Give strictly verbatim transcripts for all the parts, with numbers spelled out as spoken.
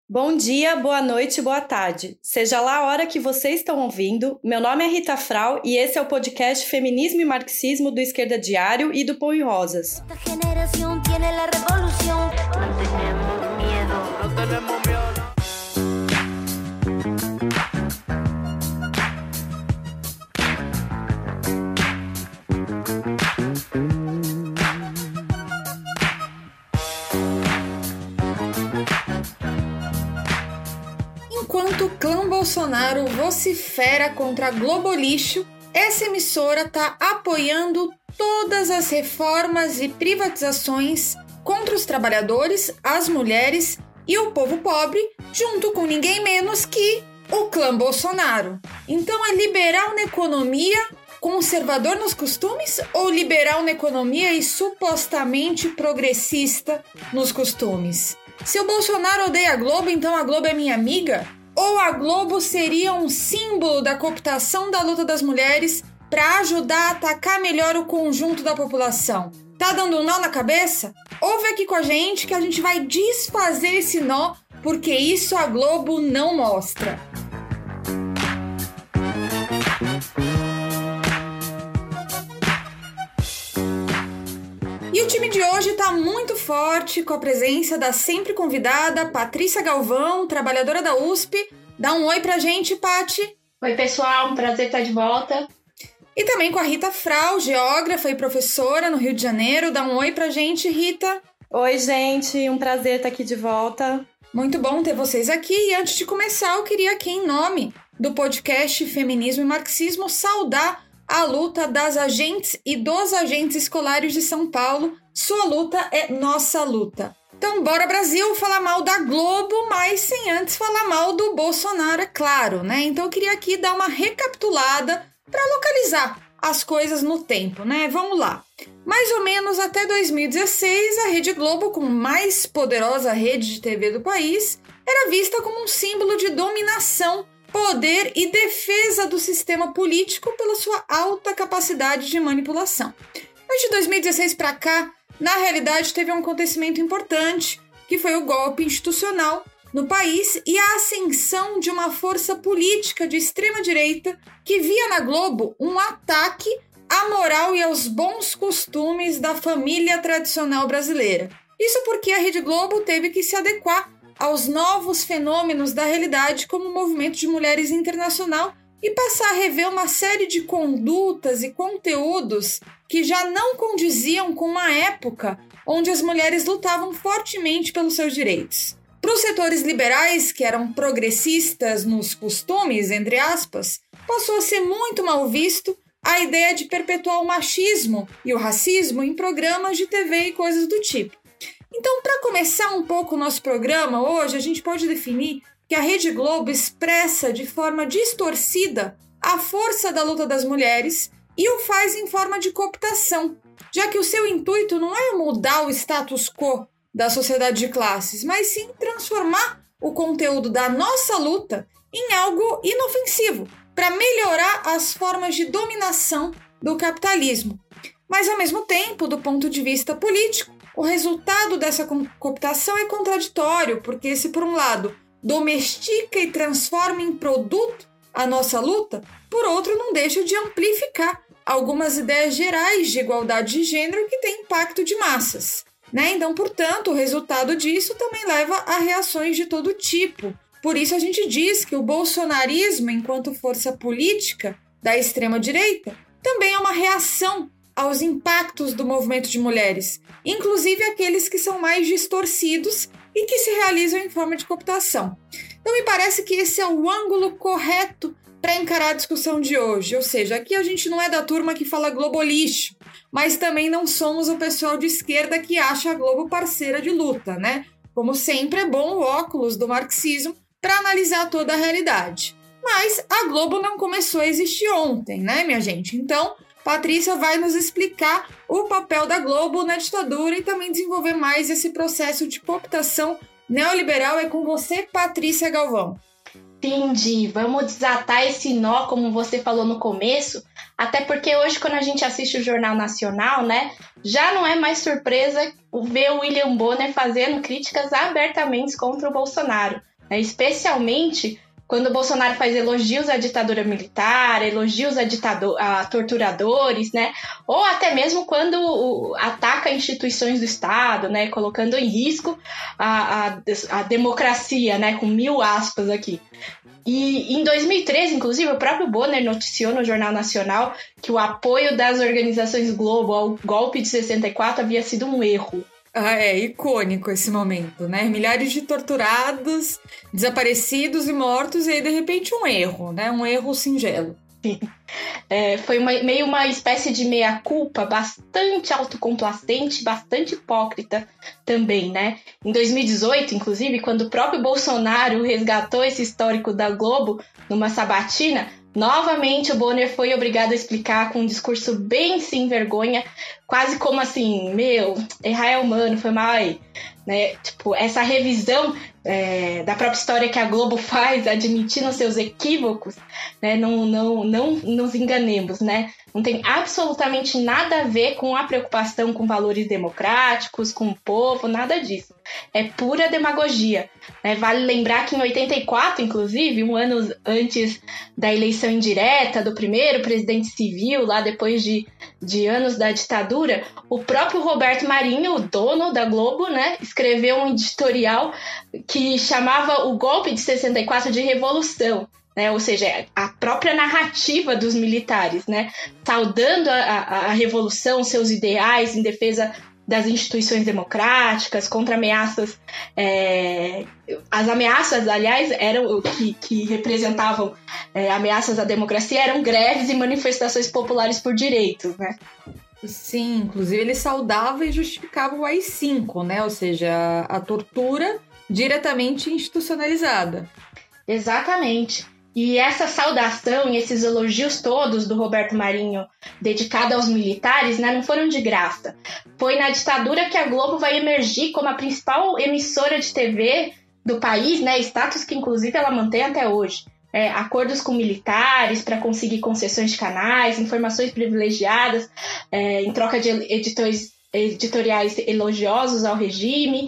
Bom dia, boa noite, boa tarde. Seja lá a hora que vocês estão ouvindo, meu nome é Rita Frau e esse é o podcast Feminismo e Marxismo do Esquerda Diário e do Pão e Rosas. Enquanto o clã Bolsonaro vocifera contra a Globolixo, essa emissora está apoiando todas as reformas e privatizações contra os trabalhadores, as mulheres e o povo pobre, junto com ninguém menos que o clã Bolsonaro. Então é liberal na economia, conservador nos costumes, ou liberal na economia e supostamente progressista nos costumes? Se o Bolsonaro odeia a Globo, então a Globo é minha amiga? Ou a Globo seria um símbolo da cooptação da luta das mulheres para ajudar a atacar melhor o conjunto da população? Tá dando um nó na cabeça? Ouve aqui com a gente que a gente vai desfazer esse nó, porque isso a Globo não mostra. E o time de hoje está muito forte, com a presença da sempre convidada Patrícia Galvão, trabalhadora da U S P. Dá um oi pra gente, Pati. Oi, pessoal, um prazer estar de volta. E também com a Rita Frau, geógrafa e professora no Rio de Janeiro. Dá um oi pra gente, Rita. Oi, gente, um prazer estar aqui de volta. Muito bom ter vocês aqui. E antes de começar, eu queria aqui, em nome do podcast Feminismo e Marxismo, saudar a luta das agentes e dos agentes escolares de São Paulo. Sua luta é nossa luta. Então, bora Brasil falar mal da Globo, mas sem antes falar mal do Bolsonaro, é claro, né? Então eu queria aqui dar uma recapitulada para localizar as coisas no tempo, né? Vamos lá. Mais ou menos até dois mil e dezesseis, a Rede Globo, como mais poderosa rede de T V do país, era vista como um símbolo de dominação, poder e defesa do sistema político pela sua alta capacidade de manipulação. Mas de dois mil e dezesseis para cá, na realidade teve um acontecimento importante, que foi o golpe institucional no país e a ascensão de uma força política de extrema-direita que via na Globo um ataque à moral e aos bons costumes da família tradicional brasileira. Isso porque a Rede Globo teve que se adequar aos novos fenômenos da realidade como o movimento de mulheres internacional e passar a rever uma série de condutas e conteúdos que já não condiziam com uma época onde as mulheres lutavam fortemente pelos seus direitos. Para os setores liberais, que eram progressistas nos costumes, entre aspas, passou a ser muito mal visto a ideia de perpetuar o machismo e o racismo em programas de T V e coisas do tipo. Então, para começar um pouco o nosso programa hoje, a gente pode definir que a Rede Globo expressa de forma distorcida a força da luta das mulheres e o faz em forma de cooptação, já que o seu intuito não é mudar o status quo da sociedade de classes, mas sim transformar o conteúdo da nossa luta em algo inofensivo, para melhorar as formas de dominação do capitalismo. Mas, ao mesmo tempo, do ponto de vista político, o resultado dessa cooptação é contraditório, porque se, por um lado, domestica e transforma em produto a nossa luta, por outro, não deixa de amplificar algumas ideias gerais de igualdade de gênero que têm impacto de massas, né? Então, portanto, o resultado disso também leva a reações de todo tipo. Por isso a gente diz que o bolsonarismo, enquanto força política da extrema-direita, também é uma reação aos impactos do movimento de mulheres, inclusive aqueles que são mais distorcidos e que se realizam em forma de cooptação. Então me parece que esse é o ângulo correto para encarar a discussão de hoje, ou seja, aqui a gente não é da turma que fala Globolixo, mas também não somos o pessoal de esquerda que acha a Globo parceira de luta, né? Como sempre, é bom o óculos do marxismo para analisar toda a realidade. Mas a Globo não começou a existir ontem, né, minha gente? Então, Patrícia vai nos explicar o papel da Globo na ditadura e também desenvolver mais esse processo de cooptação neoliberal. É com você, Patrícia Galvão. Entendi. Vamos desatar esse nó, como você falou no começo, até porque hoje, quando a gente assiste o Jornal Nacional, né, já não é mais surpresa ver o William Bonner fazendo críticas abertamente contra o Bolsonaro. né? Especialmente quando o Bolsonaro faz elogios à ditadura militar, elogios a, ditador, a torturadores, né? Ou até mesmo quando o, ataca instituições do Estado, né? Colocando em risco a, a, a democracia, né? Com mil aspas aqui. E em dois mil e treze, inclusive, o próprio Bonner noticiou no Jornal Nacional que o apoio das organizações Globo ao golpe de sessenta e quatro havia sido um erro. Ah, é icônico esse momento, né? Milhares de torturados, desaparecidos e mortos, e aí, de repente, um erro, né? Um erro singelo. Sim. É, foi uma, meio uma espécie de meia-culpa bastante autocomplacente, bastante hipócrita também, né? Em dois mil e dezoito, inclusive, quando o próprio Bolsonaro resgatou esse histórico da Globo numa sabatina, novamente o Bonner foi obrigado a explicar com um discurso bem sem vergonha, quase como assim, meu, errar é humano, foi mal aí. Né? Tipo, essa revisão é, da própria história que a Globo faz, admitindo seus equívocos, né? não, não, não nos enganemos, né? Não tem absolutamente nada a ver com a preocupação com valores democráticos, com o povo, nada disso. É pura demagogia. Né? Vale lembrar que em oitenta e quatro, inclusive, um ano antes da eleição indireta do primeiro presidente civil, lá depois de, de anos da ditadura, o próprio Roberto Marinho, o dono da Globo, né, escreveu um editorial que chamava o golpe de sessenta e quatro de revolução. Né, ou seja, a própria narrativa dos militares, né, saudando a, a, a revolução, seus ideais em defesa das instituições democráticas, contra ameaças. É, as ameaças, aliás, eram que, que representavam é, ameaças à democracia, eram greves e manifestações populares por direitos, né? Sim, inclusive ele saudava e justificava o A I cinco, né? Ou seja, a, a tortura diretamente institucionalizada. Exatamente. E essa saudação e esses elogios todos do Roberto Marinho dedicado aos militares, né, não foram de graça. Foi na ditadura que a Globo vai emergir como a principal emissora de T V do país, né, status que inclusive ela mantém até hoje. É, acordos com militares para conseguir concessões de canais, informações privilegiadas é, em troca de editores editoriais elogiosos ao regime.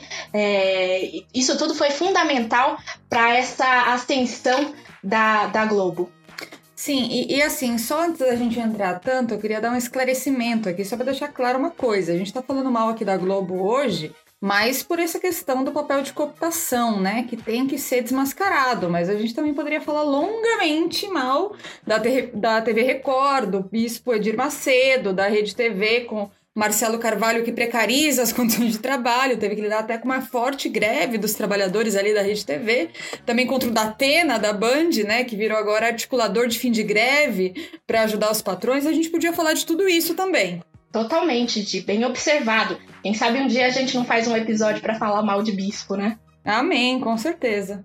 É, isso tudo foi fundamental para essa ascensão da, da Globo. Sim, e, e assim, só antes da gente entrar tanto, eu queria dar um esclarecimento aqui, só para deixar claro uma coisa. A gente está falando mal aqui da Globo hoje, mas por essa questão do papel de cooptação, né, que tem que ser desmascarado, mas a gente também poderia falar longamente mal da, T- da T V Record, do Bispo Edir Macedo, da Rede T V com Marcelo Carvalho, que precariza as condições de trabalho, teve que lidar até com uma forte greve dos trabalhadores ali da Rede T V, também contra o Datena, da Band, né, que virou agora articulador de fim de greve para ajudar os patrões. A gente podia falar de tudo isso também. Totalmente, Di, bem observado. Quem sabe um dia a gente não faz um episódio para falar mal de bispo, né? Amém, com certeza.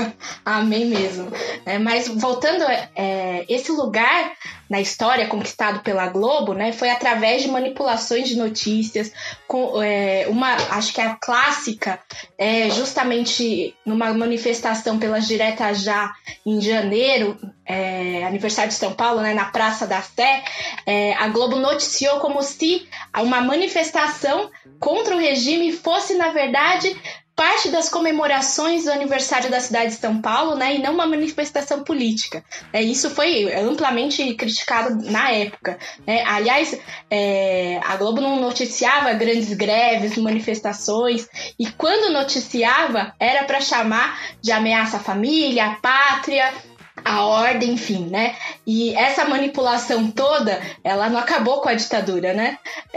Amém mesmo. É, mas voltando, é, esse lugar na história conquistado pela Globo, né, foi através de manipulações de notícias, com, é, uma, acho que a clássica é justamente numa manifestação pelas diretas já em janeiro, é, aniversário de São Paulo, né, na Praça da Sé, é, a Globo noticiou como se uma manifestação contra o regime fosse, na verdade, parte das comemorações do aniversário da cidade de São Paulo, né, e não uma manifestação política. É, isso foi amplamente criticado na época. Né? Aliás, é, a Globo não noticiava grandes greves, manifestações, e quando noticiava, era para chamar de ameaça à família, à pátria, a ordem, enfim, né? E essa manipulação toda, ela não acabou com a ditadura, né?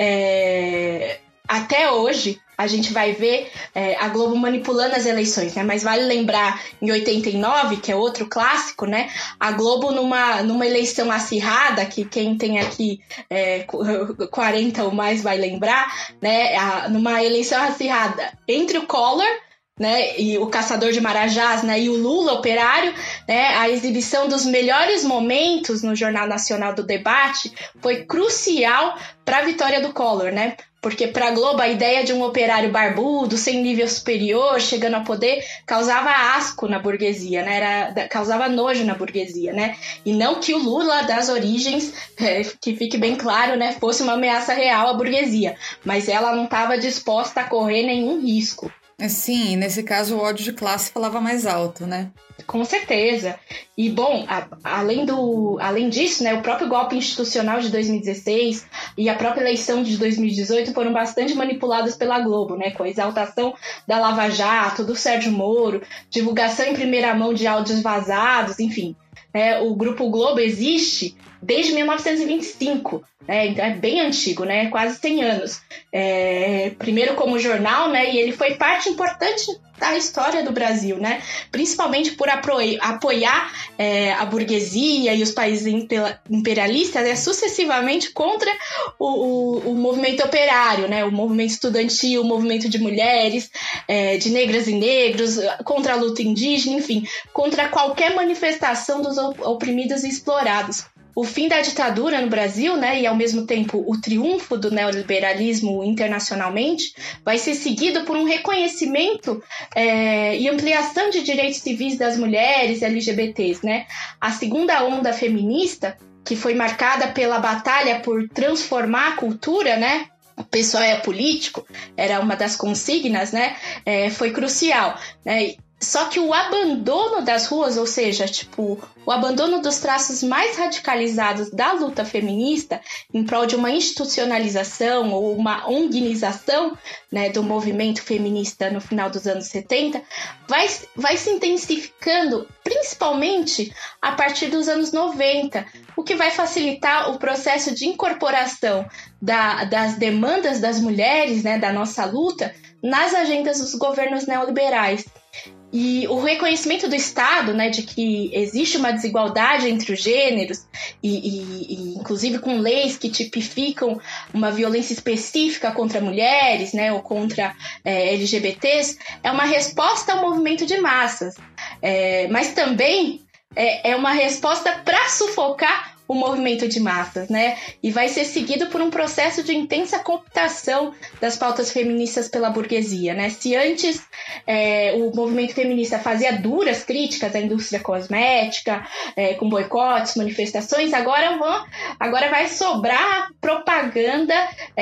É, até hoje, a gente vai ver é, a Globo manipulando as eleições, né? Mas vale lembrar, em oitenta e nove, que é outro clássico, né? A Globo, numa, numa eleição acirrada, que quem tem aqui é, quarenta ou mais vai lembrar, né? A, numa eleição acirrada entre o Collor, né, e o Caçador de Marajás, né, e o Lula operário, né, a exibição dos melhores momentos no Jornal Nacional do Debate foi crucial para a vitória do Collor, né? Porque para a Globo a ideia de um operário barbudo, sem nível superior, chegando ao poder, causava asco na burguesia, né? Era, causava nojo na burguesia, né? E não que o Lula, das origens, é, que fique bem claro, né, fosse uma ameaça real à burguesia, mas ela não estava disposta a correr nenhum risco. Sim, nesse caso o ódio de classe falava mais alto, né? Com certeza. E, bom, a, além, do, além disso, né, o próprio golpe institucional de dois mil e dezesseis e a própria eleição de dois mil e dezoito foram bastante manipuladas pela Globo, né, com a exaltação da Lava Jato, do Sérgio Moro, divulgação em primeira mão de áudios vazados, enfim. É, o Grupo Globo existe desde mil novecentos e vinte e cinco, né, então é bem antigo, né, quase cem anos. É, primeiro como jornal, né, e ele foi parte importante da história do Brasil, né, principalmente por apoiar é, a burguesia e os países imperialistas, né, sucessivamente contra o, o, o movimento operário, né, o movimento estudantil, o movimento de mulheres, é, de negras e negros, contra a luta indígena, enfim, contra qualquer manifestação dos oprimidos e explorados. O fim da ditadura no Brasil, né, e ao mesmo tempo o triunfo do neoliberalismo internacionalmente, vai ser seguido por um reconhecimento é, e ampliação de direitos civis das mulheres e L G B T s, né? A segunda onda feminista, que foi marcada pela batalha por transformar a cultura, né? O pessoal é político, era uma das consignas, né? É, foi crucial, né? Só que o abandono das ruas, ou seja, tipo, o abandono dos traços mais radicalizados da luta feminista em prol de uma institucionalização ou uma onguinização, né, do movimento feminista no final dos anos setenta, vai, vai se intensificando, principalmente a partir dos anos noventa, o que vai facilitar o processo de incorporação da, das demandas das mulheres, né, da nossa luta, nas agendas dos governos neoliberais. E o reconhecimento do Estado, né, de que existe uma desigualdade entre os gêneros, e, e, e inclusive com leis que tipificam uma violência específica contra mulheres, né, ou contra é, L G B T s, é uma resposta ao movimento de massas. É, mas também é, é uma resposta para sufocar o movimento de massas, né? E vai ser seguido por um processo de intensa cooptação das pautas feministas pela burguesia, né? Se antes é, o movimento feminista fazia duras críticas à indústria cosmética, é, com boicotes, manifestações, agora, vão, agora vai sobrar propaganda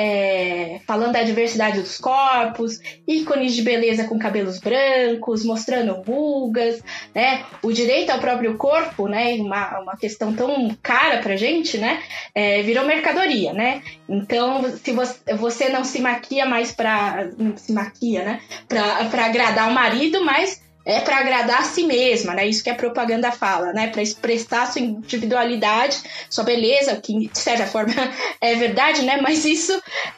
é, falando da diversidade dos corpos, ícones de beleza com cabelos brancos, mostrando rugas, né? O direito ao próprio corpo, né? Uma, uma questão tão cara pra gente, né, é, virou mercadoria, né, então se você, você não se maquia mais pra, não se maquia, né, pra, pra agradar o marido, mas é pra agradar a si mesma, né, isso que a propaganda fala, né, pra expressar sua individualidade, sua beleza, que de certa forma é verdade, né, mas isso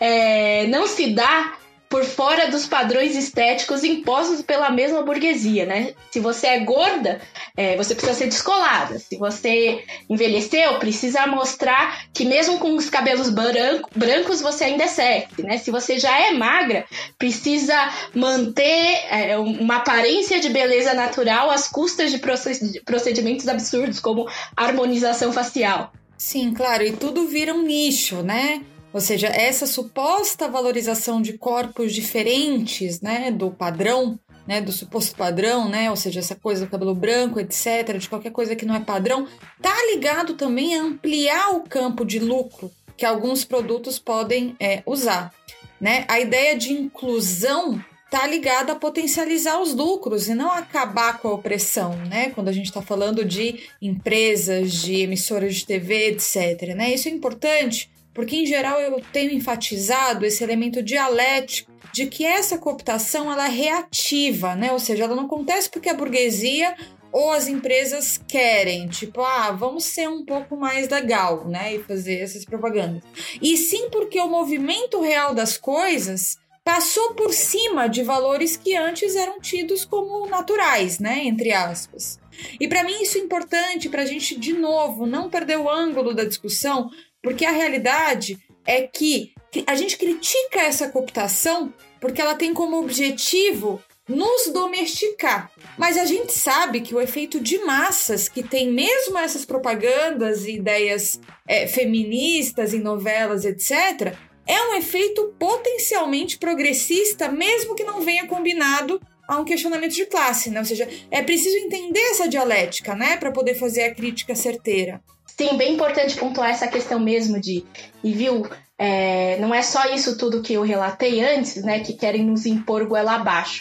é, não se dá por fora dos padrões estéticos impostos pela mesma burguesia, né? Se você é gorda, é, você precisa ser descolada. Se você envelheceu, precisa mostrar que mesmo com os cabelos branco, brancos, você ainda é sexy, né? Se você já é magra, precisa manter é, uma aparência de beleza natural às custas de procedimentos absurdos, como harmonização facial. Sim, claro, e tudo vira um nicho, né? Ou seja, essa suposta valorização de corpos diferentes, né, do padrão, né, do suposto padrão, né, ou seja, essa coisa do cabelo branco, etcétera, de qualquer coisa que não é padrão, tá ligado também a ampliar o campo de lucro que alguns produtos podem é, usar, né? A ideia de inclusão tá ligada a potencializar os lucros e não acabar com a opressão, né? Quando a gente está falando de empresas, de emissoras de T V, etcétera, né? Isso é importante. Porque, em geral, eu tenho enfatizado esse elemento dialético de que essa cooptação ela é reativa, né? Ou seja, ela não acontece porque a burguesia ou as empresas querem, tipo, ah, vamos ser um pouco mais legal, né? E fazer essas propagandas. E sim porque o movimento real das coisas passou por cima de valores que antes eram tidos como naturais, né? Entre aspas. E para mim isso é importante para a gente, de novo, não perder o ângulo da discussão, porque a realidade é que a gente critica essa cooptação porque ela tem como objetivo nos domesticar. Mas a gente sabe que o efeito de massas que tem mesmo essas propagandas e ideias é, feministas em novelas, etcétera, é um efeito potencialmente progressista, mesmo que não venha combinado a um questionamento de classe, né? Ou seja, é preciso entender essa dialética, né, para poder fazer a crítica certeira. Sim, bem importante pontuar essa questão mesmo de, e viu, é, não é só isso tudo que eu relatei antes, né, que querem nos impor goela abaixo.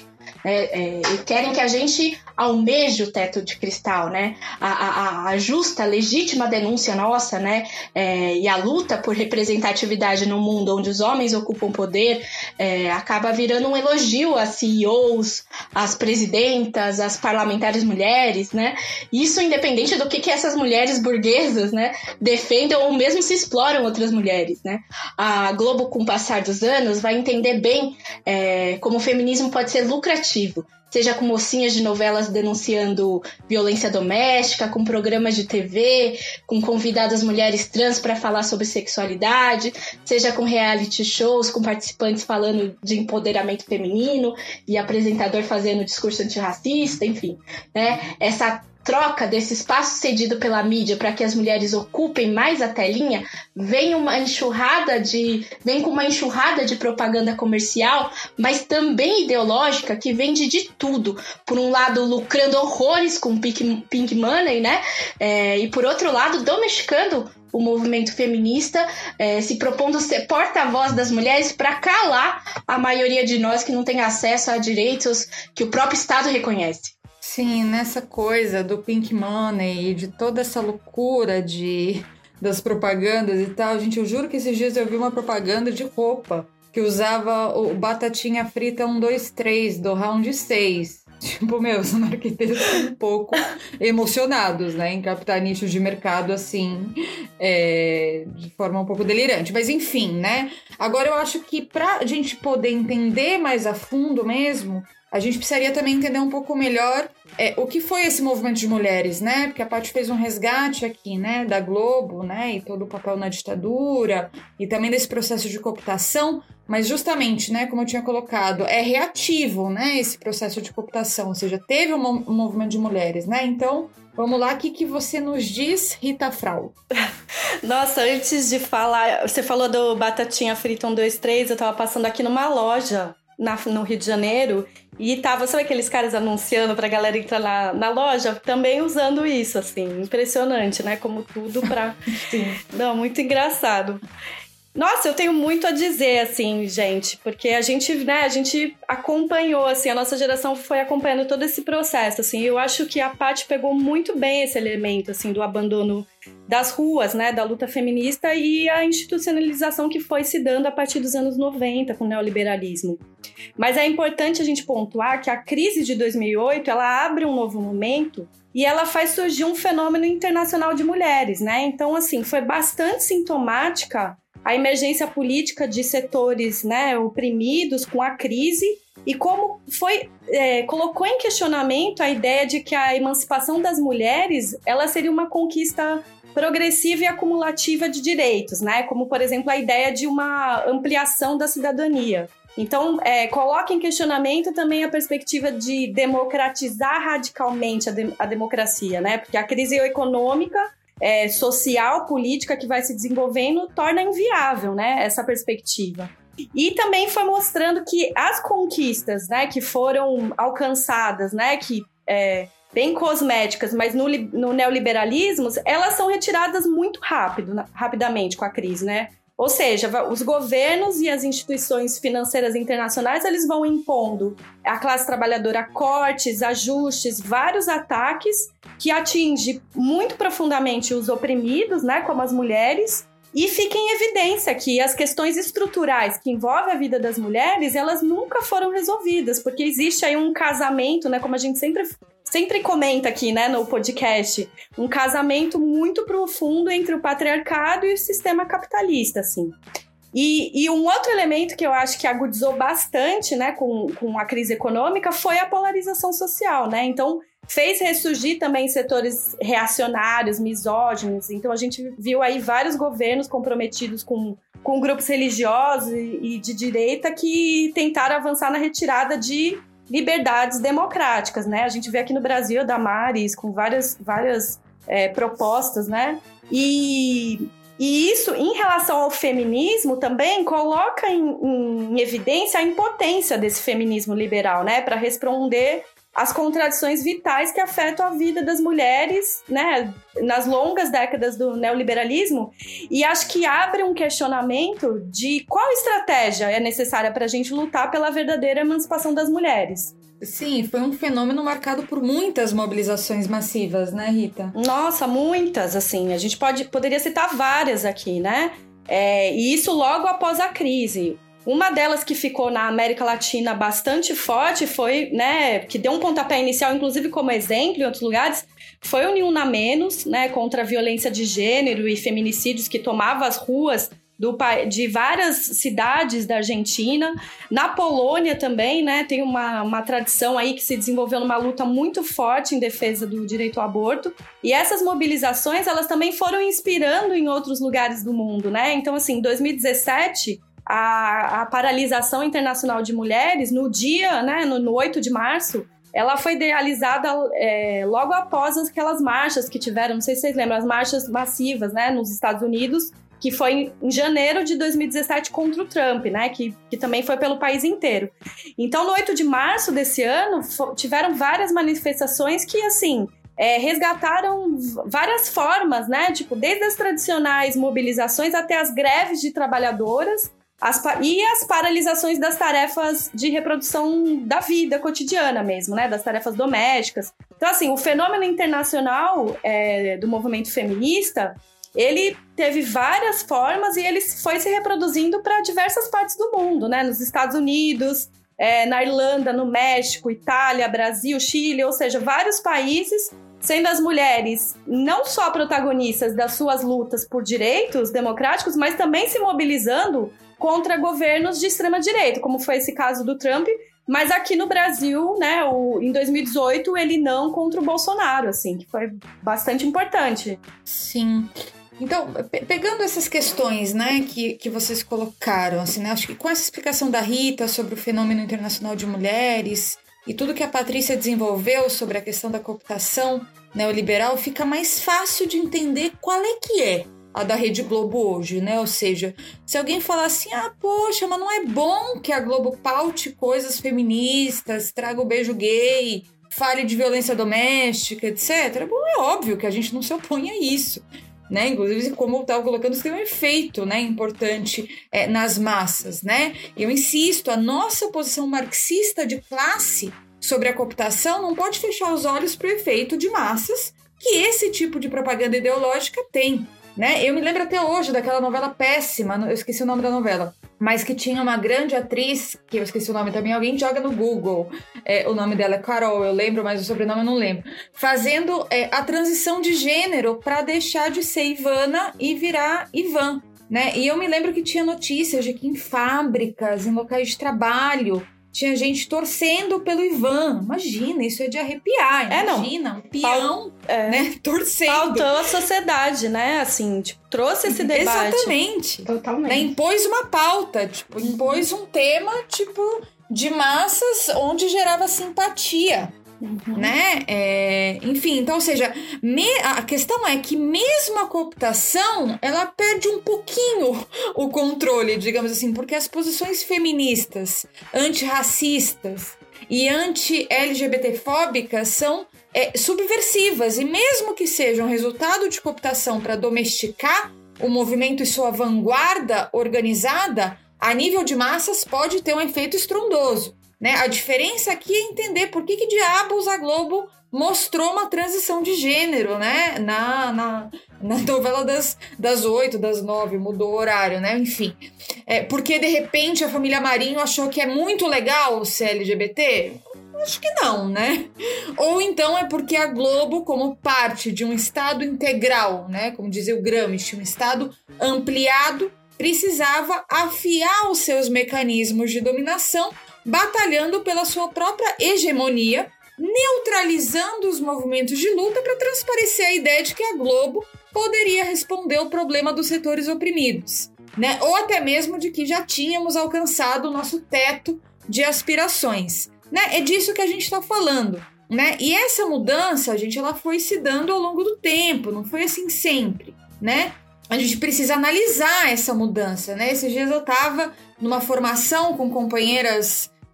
É, é, querem que a gente almeje o teto de cristal, né? A, a, a justa, legítima denúncia nossa, né? É, e a luta por representatividade no mundo onde os homens ocupam poder é, acaba virando um elogio às C E Os, às presidentas, às parlamentares mulheres, né? Isso independente do que, que essas mulheres burguesas, né, defendam ou mesmo se exploram outras mulheres, né? A Globo, com o passar dos anos, vai entender bem é, como o feminismo pode ser lucrativo, seja com mocinhas de novelas denunciando violência doméstica, com programas de T V, com convidadas mulheres trans para falar sobre sexualidade, seja com reality shows, com participantes falando de empoderamento feminino e apresentador fazendo discurso antirracista, enfim, né? Essa troca desse espaço cedido pela mídia para que as mulheres ocupem mais a telinha, vem uma enxurrada de, vem com uma enxurrada de propaganda comercial, mas também ideológica, que vende de tudo. Por um lado, lucrando horrores com pink, pink money, né? É, e por outro lado, domesticando o movimento feminista, é, se propondo ser porta-voz das mulheres para calar a maioria de nós que não tem acesso a direitos que o próprio Estado reconhece. Sim, nessa coisa do pink money e de toda essa loucura de, das propagandas e tal. Gente, eu juro que esses dias eu vi uma propaganda de roupa que usava o batatinha frita um, dois, três do round seis. Tipo, meu, os marqueteiros estão um pouco emocionados, né? Em captar nichos de mercado, assim, é, de forma um pouco delirante. Mas, enfim, né? Agora, eu acho que pra gente poder entender mais a fundo mesmo, a gente precisaria também entender um pouco melhor é, o que foi esse movimento de mulheres, né? Porque a Paty fez um resgate aqui, né? Da Globo, né? E todo o papel na ditadura e também desse processo de cooptação. Mas justamente, né? Como eu tinha colocado, é reativo, né? Esse processo de cooptação. Ou seja, teve um, mo- um movimento de mulheres, né? Então, vamos lá. O que, que você nos diz, Rita Frau? Nossa, antes de falar... Você falou do batatinha frita um, dois, três. Eu tava passando aqui numa loja na, no Rio de Janeiro... E tava, sabe aqueles caras anunciando pra galera entrar na, na loja? Também usando isso, assim, impressionante, né? Como tudo pra... Sim. Não, muito engraçado. Nossa, eu tenho muito a dizer, assim, gente, porque a gente, né, a gente acompanhou, assim, a nossa geração foi acompanhando todo esse processo, assim, eu acho que a Paty pegou muito bem esse elemento, assim, do abandono das ruas, né, da luta feminista e a institucionalização que foi se dando a partir dos anos noventa com o neoliberalismo. Mas é importante a gente pontuar que a crise de dois mil e oito, ela abre um novo momento e ela faz surgir um fenômeno internacional de mulheres, né? Então, assim, foi bastante sintomática a emergência política de setores, né, oprimidos com a crise e como foi, é, colocou em questionamento a ideia de que a emancipação das mulheres ela seria uma conquista progressiva e acumulativa de direitos, né? Como, por exemplo, a ideia de uma ampliação da cidadania. Então, é, coloca em questionamento também a perspectiva de democratizar radicalmente a, de, a democracia, né? Porque a crise econômica, é, social, política que vai se desenvolvendo torna inviável, né, essa perspectiva. E também foi mostrando que as conquistas, né, que foram alcançadas, né, que é, bem cosméticas, mas no, no neoliberalismo, elas são retiradas muito rápido, rapidamente com a crise, né? Ou seja, os governos e as instituições financeiras internacionais, eles vão impondo à classe trabalhadora cortes, ajustes, vários ataques que atingem muito profundamente os oprimidos, né, como as mulheres, e fica em evidência que as questões estruturais que envolvem a vida das mulheres, elas nunca foram resolvidas, porque existe aí um casamento, né, como a gente sempre... sempre comenta aqui, né, no podcast, um casamento muito profundo entre o patriarcado e o sistema capitalista, assim. E, e um outro elemento que eu acho que agudizou bastante, né, com, com a crise econômica foi a polarização social, né? Então, fez ressurgir também setores reacionários, misóginos. Então, a gente viu aí vários governos comprometidos com, com grupos religiosos e, e de direita que tentaram avançar na retirada de liberdades democráticas, né? A gente vê aqui no Brasil a Damares com várias, várias é, propostas, né? E, e isso, em relação ao feminismo, também coloca em, em evidência a impotência desse feminismo liberal, né? Para responder às contradições vitais que afetam a vida das mulheres, né? Nas longas décadas do neoliberalismo. E acho que abre um questionamento de qual estratégia é necessária para a gente lutar pela verdadeira emancipação das mulheres. Sim, foi um fenômeno marcado por muitas mobilizações massivas, né, Rita? Nossa, muitas, assim. A gente pode, poderia citar várias aqui, né? É, e isso logo após a crise. Uma delas que ficou na América Latina bastante forte foi, né, que deu um pontapé inicial, inclusive como exemplo em outros lugares, foi o Ni Una Menos, né, contra a violência de gênero e feminicídios que tomava as ruas do, de várias cidades da Argentina. Na Polônia também, né, tem uma, uma tradição aí que se desenvolveu numa luta muito forte em defesa do direito ao aborto. E essas mobilizações, elas também foram inspirando em outros lugares do mundo, né? Então, assim, em dois mil e dezessete... A, a paralisação internacional de mulheres, no dia, né, no, no oito de março, ela foi realizada é, logo após aquelas marchas que tiveram, não sei se vocês lembram, as marchas massivas, né, nos Estados Unidos, que foi em, em janeiro de dois mil e dezessete contra o Trump, né, que, que também foi pelo país inteiro. Então, no oito de março desse ano, tiveram várias manifestações que, assim... É, resgataram várias formas, né? Tipo, desde as tradicionais mobilizações até as greves de trabalhadoras as, e as paralisações das tarefas de reprodução da vida cotidiana mesmo, né? Das tarefas domésticas. Então, assim, o fenômeno internacional é, do movimento feminista, ele teve várias formas e ele foi se reproduzindo para diversas partes do mundo, né? Nos Estados Unidos, é, na Irlanda, no México, Itália, Brasil, Chile, ou seja, vários países, sendo as mulheres não só protagonistas das suas lutas por direitos democráticos, mas também se mobilizando contra governos de extrema-direita, como foi esse caso do Trump, mas aqui no Brasil, né, o, em dois mil e dezoito, ele não contra o Bolsonaro, assim, que foi bastante importante. Sim. Então, pe- pegando essas questões, né, que, que vocês colocaram, assim, né, acho que com essa explicação da Rita sobre o fenômeno internacional de mulheres e tudo que a Patrícia desenvolveu sobre a questão da cooptação neoliberal, fica mais fácil de entender qual é que é a da Rede Globo hoje, né? Ou seja, se alguém falar assim, ah, poxa, mas não é bom que a Globo paute coisas feministas, traga o beijo gay, fale de violência doméstica, etcétera. Bom, é óbvio que a gente não se opõe a isso, né? Inclusive, como eu estava colocando, isso tem um efeito, né, importante é, nas massas, né? E eu insisto, a nossa posição marxista de classe sobre a cooptação não pode fechar os olhos para o efeito de massas que esse tipo de propaganda ideológica tem, né? Eu me lembro até hoje daquela novela péssima, eu esqueci o nome da novela, mas que tinha uma grande atriz, que eu esqueci o nome também, alguém joga no Google, é, o nome dela é Carol, eu lembro, mas o sobrenome eu não lembro, fazendo é, a transição de gênero para deixar de ser Ivana e virar Ivan, né? E eu me lembro que tinha notícias de que em fábricas, em locais de trabalho, tinha gente torcendo pelo Ivan. Imagina, isso é de arrepiar. Imagina, é, não. um peão, é, né, torcendo. Faltou a sociedade, né? Assim, tipo, trouxe esse debate. Exatamente. Totalmente. Né, impôs uma pauta, tipo, impôs um tema, tipo, de massas onde gerava simpatia. Uhum. Né? É, enfim, então, ou seja, me, a questão é que mesmo a cooptação, ela perde um pouquinho o controle, digamos assim, porque as posições feministas, antirracistas e anti-L G B T fóbicas são é, subversivas, e mesmo que sejam resultado de cooptação para domesticar o movimento e sua vanguarda organizada, a nível de massas pode ter um efeito estrondoso. Né? A diferença aqui é entender por que, que diabos a Globo mostrou uma transição de gênero, né? na, na, na novela das, das oito, das nove, mudou o horário, né? Enfim. É, porque, de repente, a família Marinho achou que é muito legal ser L G B T? Acho que não, né? Ou então é porque a Globo, como parte de um Estado integral, né? Como dizia o Gramsci, um Estado ampliado, precisava afiar os seus mecanismos de dominação, batalhando pela sua própria hegemonia, neutralizando os movimentos de luta para transparecer a ideia de que a Globo poderia responder ao problema dos setores oprimidos, né? Ou até mesmo de que já tínhamos alcançado o nosso teto de aspirações, né? É disso que a gente está falando, né? E essa mudança, gente, ela foi se dando ao longo do tempo, não foi assim sempre, né? A gente precisa analisar essa mudança, né? Esses dias eu estava numa formação com companheiras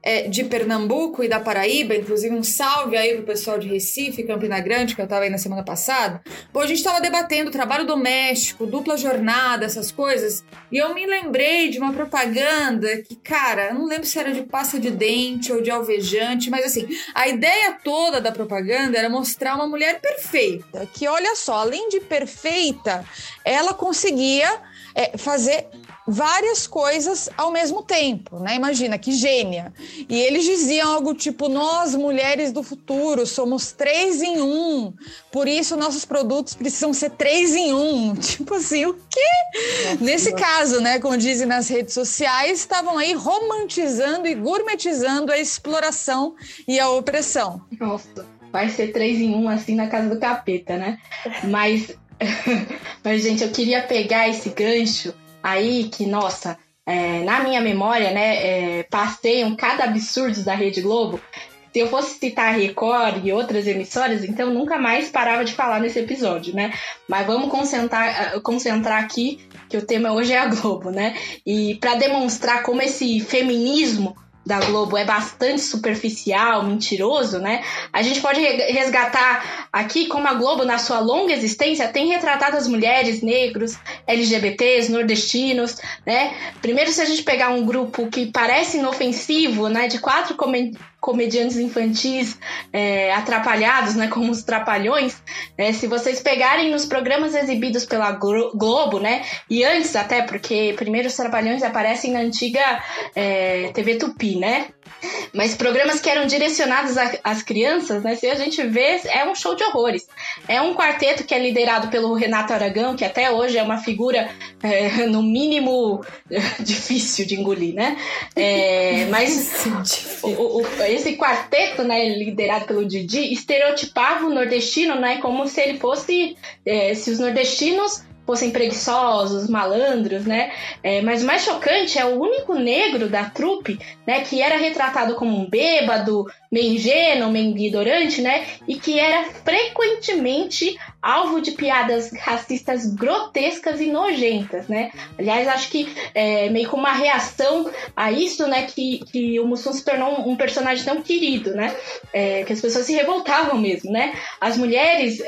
é, de Pernambuco e da Paraíba, inclusive um salve aí pro pessoal de Recife, Campina Grande, que eu tava aí na semana passada. Pô, a gente tava debatendo trabalho doméstico, dupla jornada, essas coisas, e eu me lembrei de uma propaganda que, cara, eu não lembro se era de pasta de dente ou de alvejante, mas assim, a ideia toda da propaganda era mostrar uma mulher perfeita, que, olha só, além de perfeita, ela conseguia é, fazer várias coisas ao mesmo tempo, né? Imagina, que gênia. E eles diziam algo tipo, nós, mulheres do futuro, somos três em um, por isso nossos produtos precisam ser três em um. Tipo assim, o quê? Nossa, Nesse nossa. caso, né, como dizem nas redes sociais, estavam aí romantizando e gourmetizando a exploração e a opressão. Nossa, vai ser três em um assim na casa do capeta, né? Mas, mas gente, eu queria pegar esse gancho aí que, nossa, é, na minha memória, né, é, passeiam cada absurdo da Rede Globo. Se eu fosse citar a Record e outras emissoras, então nunca mais parava de falar nesse episódio, né? Mas vamos concentrar, concentrar aqui, que o tema hoje é a Globo, né? E para demonstrar como esse feminismo da Globo é bastante superficial, mentiroso, né? A gente pode resgatar aqui como a Globo, na sua longa existência, tem retratado as mulheres, negros, L G B Ts, nordestinos, né? Primeiro, se a gente pegar um grupo que parece inofensivo, né? De quatro comediantes, comediantes infantis é, atrapalhados, né, como os Trapalhões, né, se vocês pegarem nos programas exibidos pela Globo, né, e antes até, porque primeiro os Trapalhões aparecem na antiga é, T V Tupi, né, mas programas que eram direcionados às crianças, né, se a gente vê, é um show de horrores. É um quarteto que é liderado pelo Renato Aragão, que até hoje é uma figura, é, no mínimo, difícil de engolir, né? É, mas o, o, esse quarteto, né, liderado pelo Didi, estereotipava o nordestino, né, como se ele fosse, é, se os nordestinos fossem preguiçosos, malandros, né? É, mas o mais chocante é o único negro da trupe, né, que era retratado como um bêbado, meio ingênuo, meio ignorante, né? E que era frequentemente alvo de piadas racistas grotescas e nojentas, né? Aliás, acho que é meio como uma reação a isso, né, que, que o Mussum se tornou um, um personagem tão querido, né? É, que as pessoas se revoltavam mesmo, né? As mulheres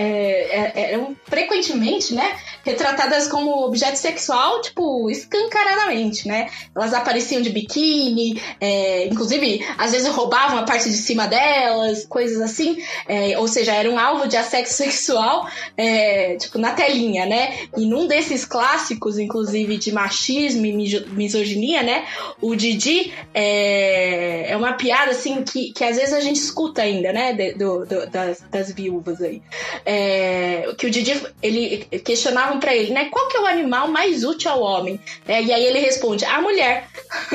é, é, eram frequentemente, né, retratadas como objeto sexual, tipo, escancaradamente, né? Elas apareciam de biquíni, é, inclusive, às vezes roubavam a parte de cima delas, coisas assim, é, ou seja, era um alvo de assédio sexual, é, tipo, na telinha, né? E num desses clássicos, inclusive, de machismo e misoginia, né? O Didi é, é uma piada, assim, que, que às vezes a gente escuta ainda, né? De, do, do, das, das viúvas aí. É, que o Didi, ele questionavam pra ele, né? Qual que é o animal mais útil ao homem? É, e aí ele responde, a mulher.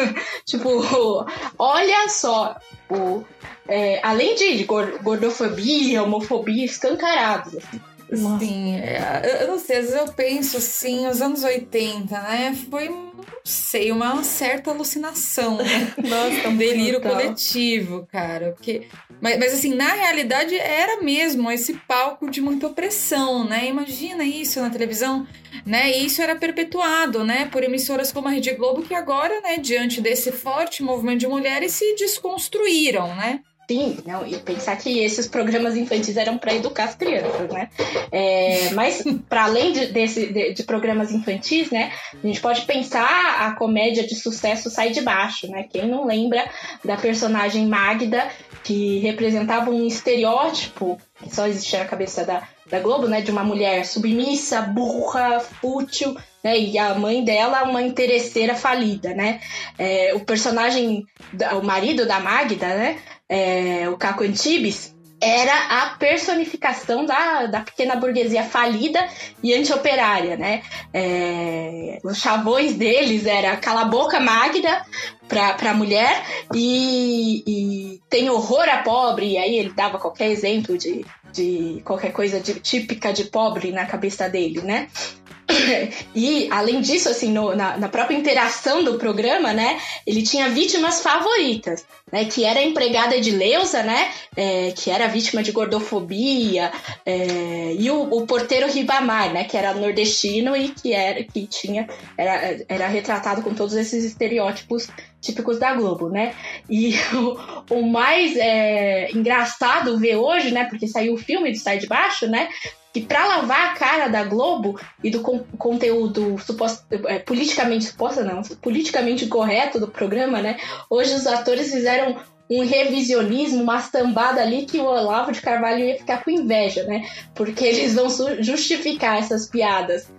Tipo, olha só, o, é, além de gordofobia, homofobia escancarados, assim. Sim, é, eu não sei, às vezes eu penso assim, os anos oitenta, né, foi, não sei, uma certa alucinação, né? Nossa, um delírio brutal. Coletivo, cara, porque, mas, mas assim, na realidade era mesmo esse palco de muita opressão, né, imagina isso na televisão, né, e isso era perpetuado, né, por emissoras como a Rede Globo, que agora, né, diante desse forte movimento de mulheres se desconstruíram, né. Sim, não, e pensar que esses programas infantis eram para educar as crianças, né? É, mas, para além de, desse, de, de programas infantis, né? A gente pode pensar a comédia de sucesso Sai de Baixo, né? Quem não lembra da personagem Magda, que representava um estereótipo que só existia na cabeça da, da Globo, né? De uma mulher submissa, burra, fútil, né? E a mãe dela, uma interesseira falida, né? É, o personagem, o marido da Magda, né? É, o Caco Antibes, era a personificação da, da pequena burguesia falida e anti-operária, né? É, os chavões deles era cala a boca, Magda, pra, pra mulher, e, e tem horror a pobre, e aí ele dava qualquer exemplo de, de qualquer coisa de, típica de pobre na cabeça dele, né? E, além disso, assim, no, na, na própria interação do programa, né, ele tinha vítimas favoritas, né, que era a empregada de Leusa, né, é, que era vítima de gordofobia, é, e o, o porteiro Ribamar, né, que era nordestino e que, era, que tinha, era, era retratado com todos esses estereótipos típicos da Globo, né, e o, o mais é, engraçado ver hoje, né, porque saiu o filme do Sai de Baixo, né, que para lavar a cara da Globo e do con- conteúdo suposto, é, politicamente suposto, não, politicamente correto do programa, né? Hoje os atores fizeram um revisionismo, uma sambada ali que o Olavo de Carvalho ia ficar com inveja, né? Porque eles vão su- justificar essas piadas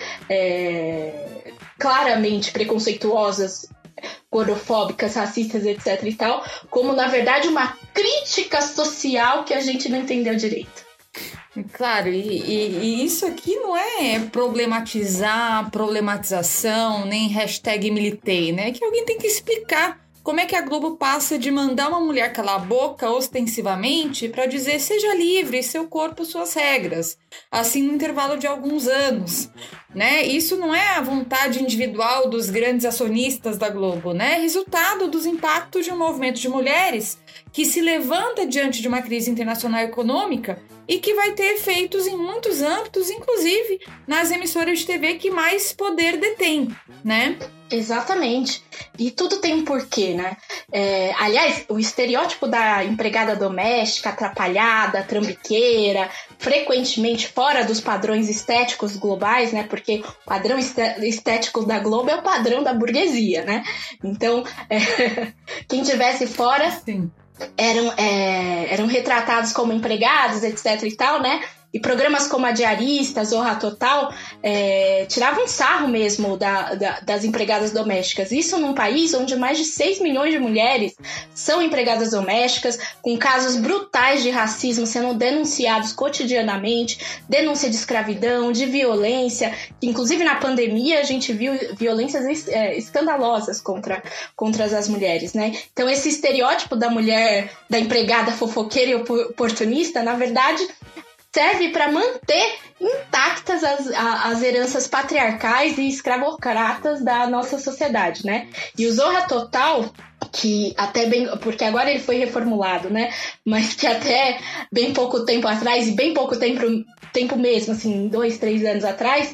é, claramente preconceituosas, gordofóbicas, racistas, etc e tal, como na verdade uma crítica social que a gente não entendeu direito. Claro, e, e, e isso aqui não é problematizar, problematização, nem hashtag militei, né? Que alguém tem que explicar como é que a Globo passa de mandar uma mulher calar a boca ostensivamente para dizer seja livre, seu corpo, suas regras, assim no intervalo de alguns anos, né? Isso não é a vontade individual dos grandes acionistas da Globo, né? É resultado dos impactos de um movimento de mulheres que se levanta diante de uma crise internacional econômica e que vai ter efeitos em muitos âmbitos, inclusive nas emissoras de T V que mais poder detêm, né? Exatamente. E tudo tem um porquê, né? É, aliás, o estereótipo da empregada doméstica, atrapalhada, trambiqueira, frequentemente fora dos padrões estéticos globais, né? Porque o padrão estético da Globo é o padrão da burguesia, né? Então, é, quem tivesse fora... Sim. Eram, é, eram retratados como empregados, etc e tal, né? E programas como a Diarista, Zorra Total, é, tiravam sarro mesmo da, da, das empregadas domésticas. Isso num país onde mais de seis milhões de mulheres são empregadas domésticas, com casos brutais de racismo sendo denunciados cotidianamente, denúncia de escravidão, de violência. Inclusive na pandemia a gente viu violências é, escandalosas contra, contra as mulheres, né? Então esse estereótipo da mulher, da empregada fofoqueira e oportunista, na verdade... serve para manter intactas as, as heranças patriarcais e escravocratas da nossa sociedade, né? E o Zorra Total, que até bem... porque agora ele foi reformulado, né? Mas que até bem pouco tempo atrás, e bem pouco tempo, tempo mesmo, assim, dois, três anos atrás,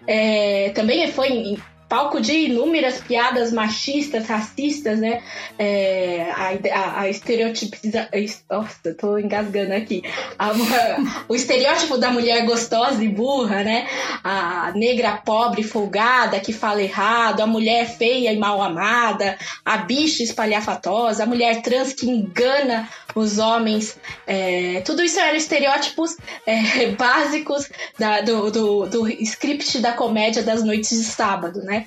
é, também foi... em, palco de inúmeras piadas machistas, racistas, né? É, a, a, a estereotipização... Nossa, tô engasgando aqui. A, o estereótipo da mulher gostosa e burra, né? A negra pobre folgada que fala errado, a mulher feia e mal amada, a bicha espalhafatosa, a mulher trans que engana os homens. É, tudo isso eram estereótipos é, básicos da, do, do, do script da comédia das noites de sábado, né?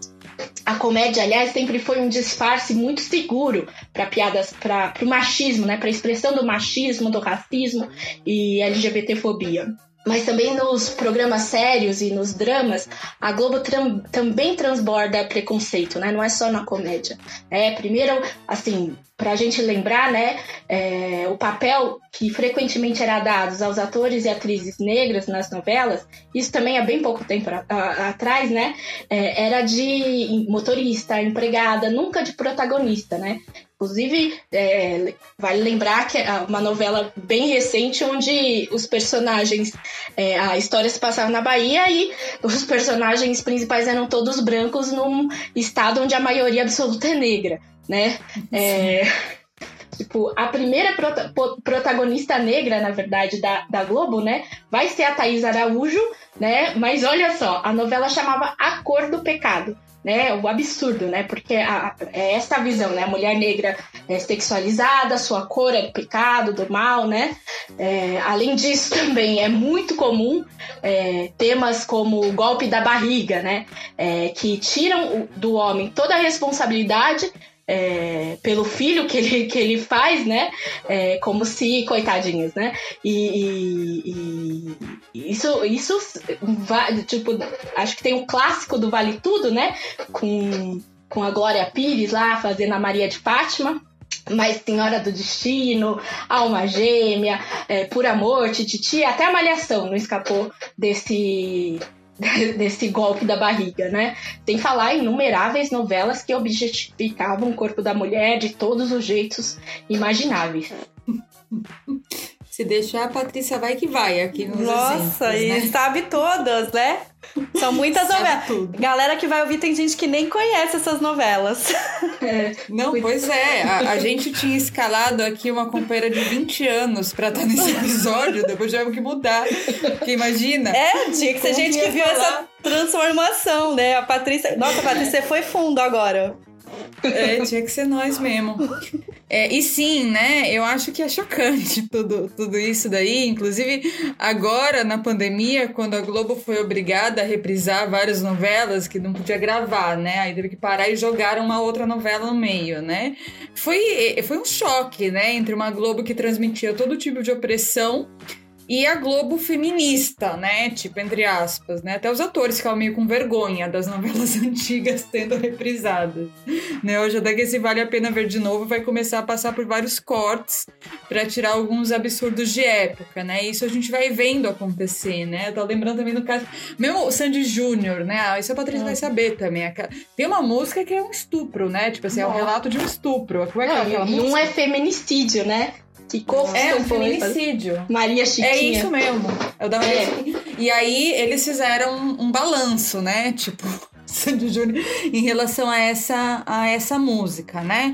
A comédia, aliás, sempre foi um disfarce muito seguro para piadas, para o machismo, né? Para a expressão do machismo, do racismo e L G B T fobia. Mas também nos programas sérios e nos dramas, a Globo tram- também transborda preconceito, né? Não é só na comédia. É, primeiro, assim, pra gente lembrar, né, é, o papel que frequentemente era dado aos atores e atrizes negras nas novelas, isso também há bem pouco tempo a, a, atrás, né, é, era de motorista, empregada, nunca de protagonista, né? Inclusive, é, vale lembrar que é uma novela bem recente onde os personagens, é, a história se passava na Bahia e os personagens principais eram todos brancos num estado onde a maioria absoluta é negra, né? É, tipo, a primeira prota- protagonista negra, na verdade, da, da Globo, né, vai ser a Thaís Araújo, né? Mas olha só, a novela chamava A Cor do Pecado. Né, o absurdo, né, porque a, é essa visão, né, a mulher negra é sexualizada, sua cor é do pecado, do mal, né, é, além disso também é muito comum é, temas como o golpe da barriga, né, é, que tiram do homem toda a responsabilidade É, pelo filho que ele, que ele faz, né? É, como se, coitadinhos, né? E, e, e isso, isso vai, tipo, acho que tem um clássico do Vale Tudo, né? Com, com a Glória Pires lá fazendo a Maria de Fátima. Mas Senhora do Destino, Alma Gêmea, é, Por Amor, Tititi, até a Malhação não escapou desse... desse golpe da barriga, né? Sem falar em inumeráveis novelas que objetificavam o corpo da mulher de todos os jeitos imagináveis. Se deixar, a Patrícia vai que vai aqui nos Nossa, exemplos, e né? sabe todas, né? São muitas Sabe novelas. tudo. Galera que vai ouvir, tem gente que nem conhece essas novelas. É, Não, pois é. A, a gente tinha escalado aqui uma companheira de vinte anos pra estar nesse episódio, depois tivemos que mudar. Porque imagina. É, tinha que ser Como gente que que ia viu falar? essa transformação, né? A Patrícia... Nossa, Patrícia, você foi fundo agora. É, tinha que ser nós mesmo. É, e sim, né? Eu acho que é chocante tudo, tudo isso daí. Inclusive, agora na pandemia, quando a Globo foi obrigada a reprisar várias novelas que não podia gravar, né? Aí teve que parar e jogar uma outra novela no meio, né? Foi, foi um choque, né? Entre uma Globo que transmitia todo tipo de opressão e a Globo feminista, né? Tipo, entre aspas, né? Até os atores ficavam meio com vergonha das novelas antigas sendo reprisadas. Né? Hoje até que esse Vale a Pena Ver de Novo vai começar a passar por vários cortes para tirar alguns absurdos de época, né? Isso a gente vai vendo acontecer, né? Eu tô lembrando também do caso... Mesmo o Sandy Júnior, né? Ah, isso a Patrícia vai saber também. Tem uma música que é um estupro, né? Tipo assim, é um relato de um estupro. Como é que é aquela e música? um é feminicídio, né? Que É um feminicídio. Maria Chiquinha. É isso mesmo. É o da Maria É. Chiquinha. E aí eles fizeram um, um balanço, né? Tipo, Sandy Júnior em relação a essa, a essa música, né?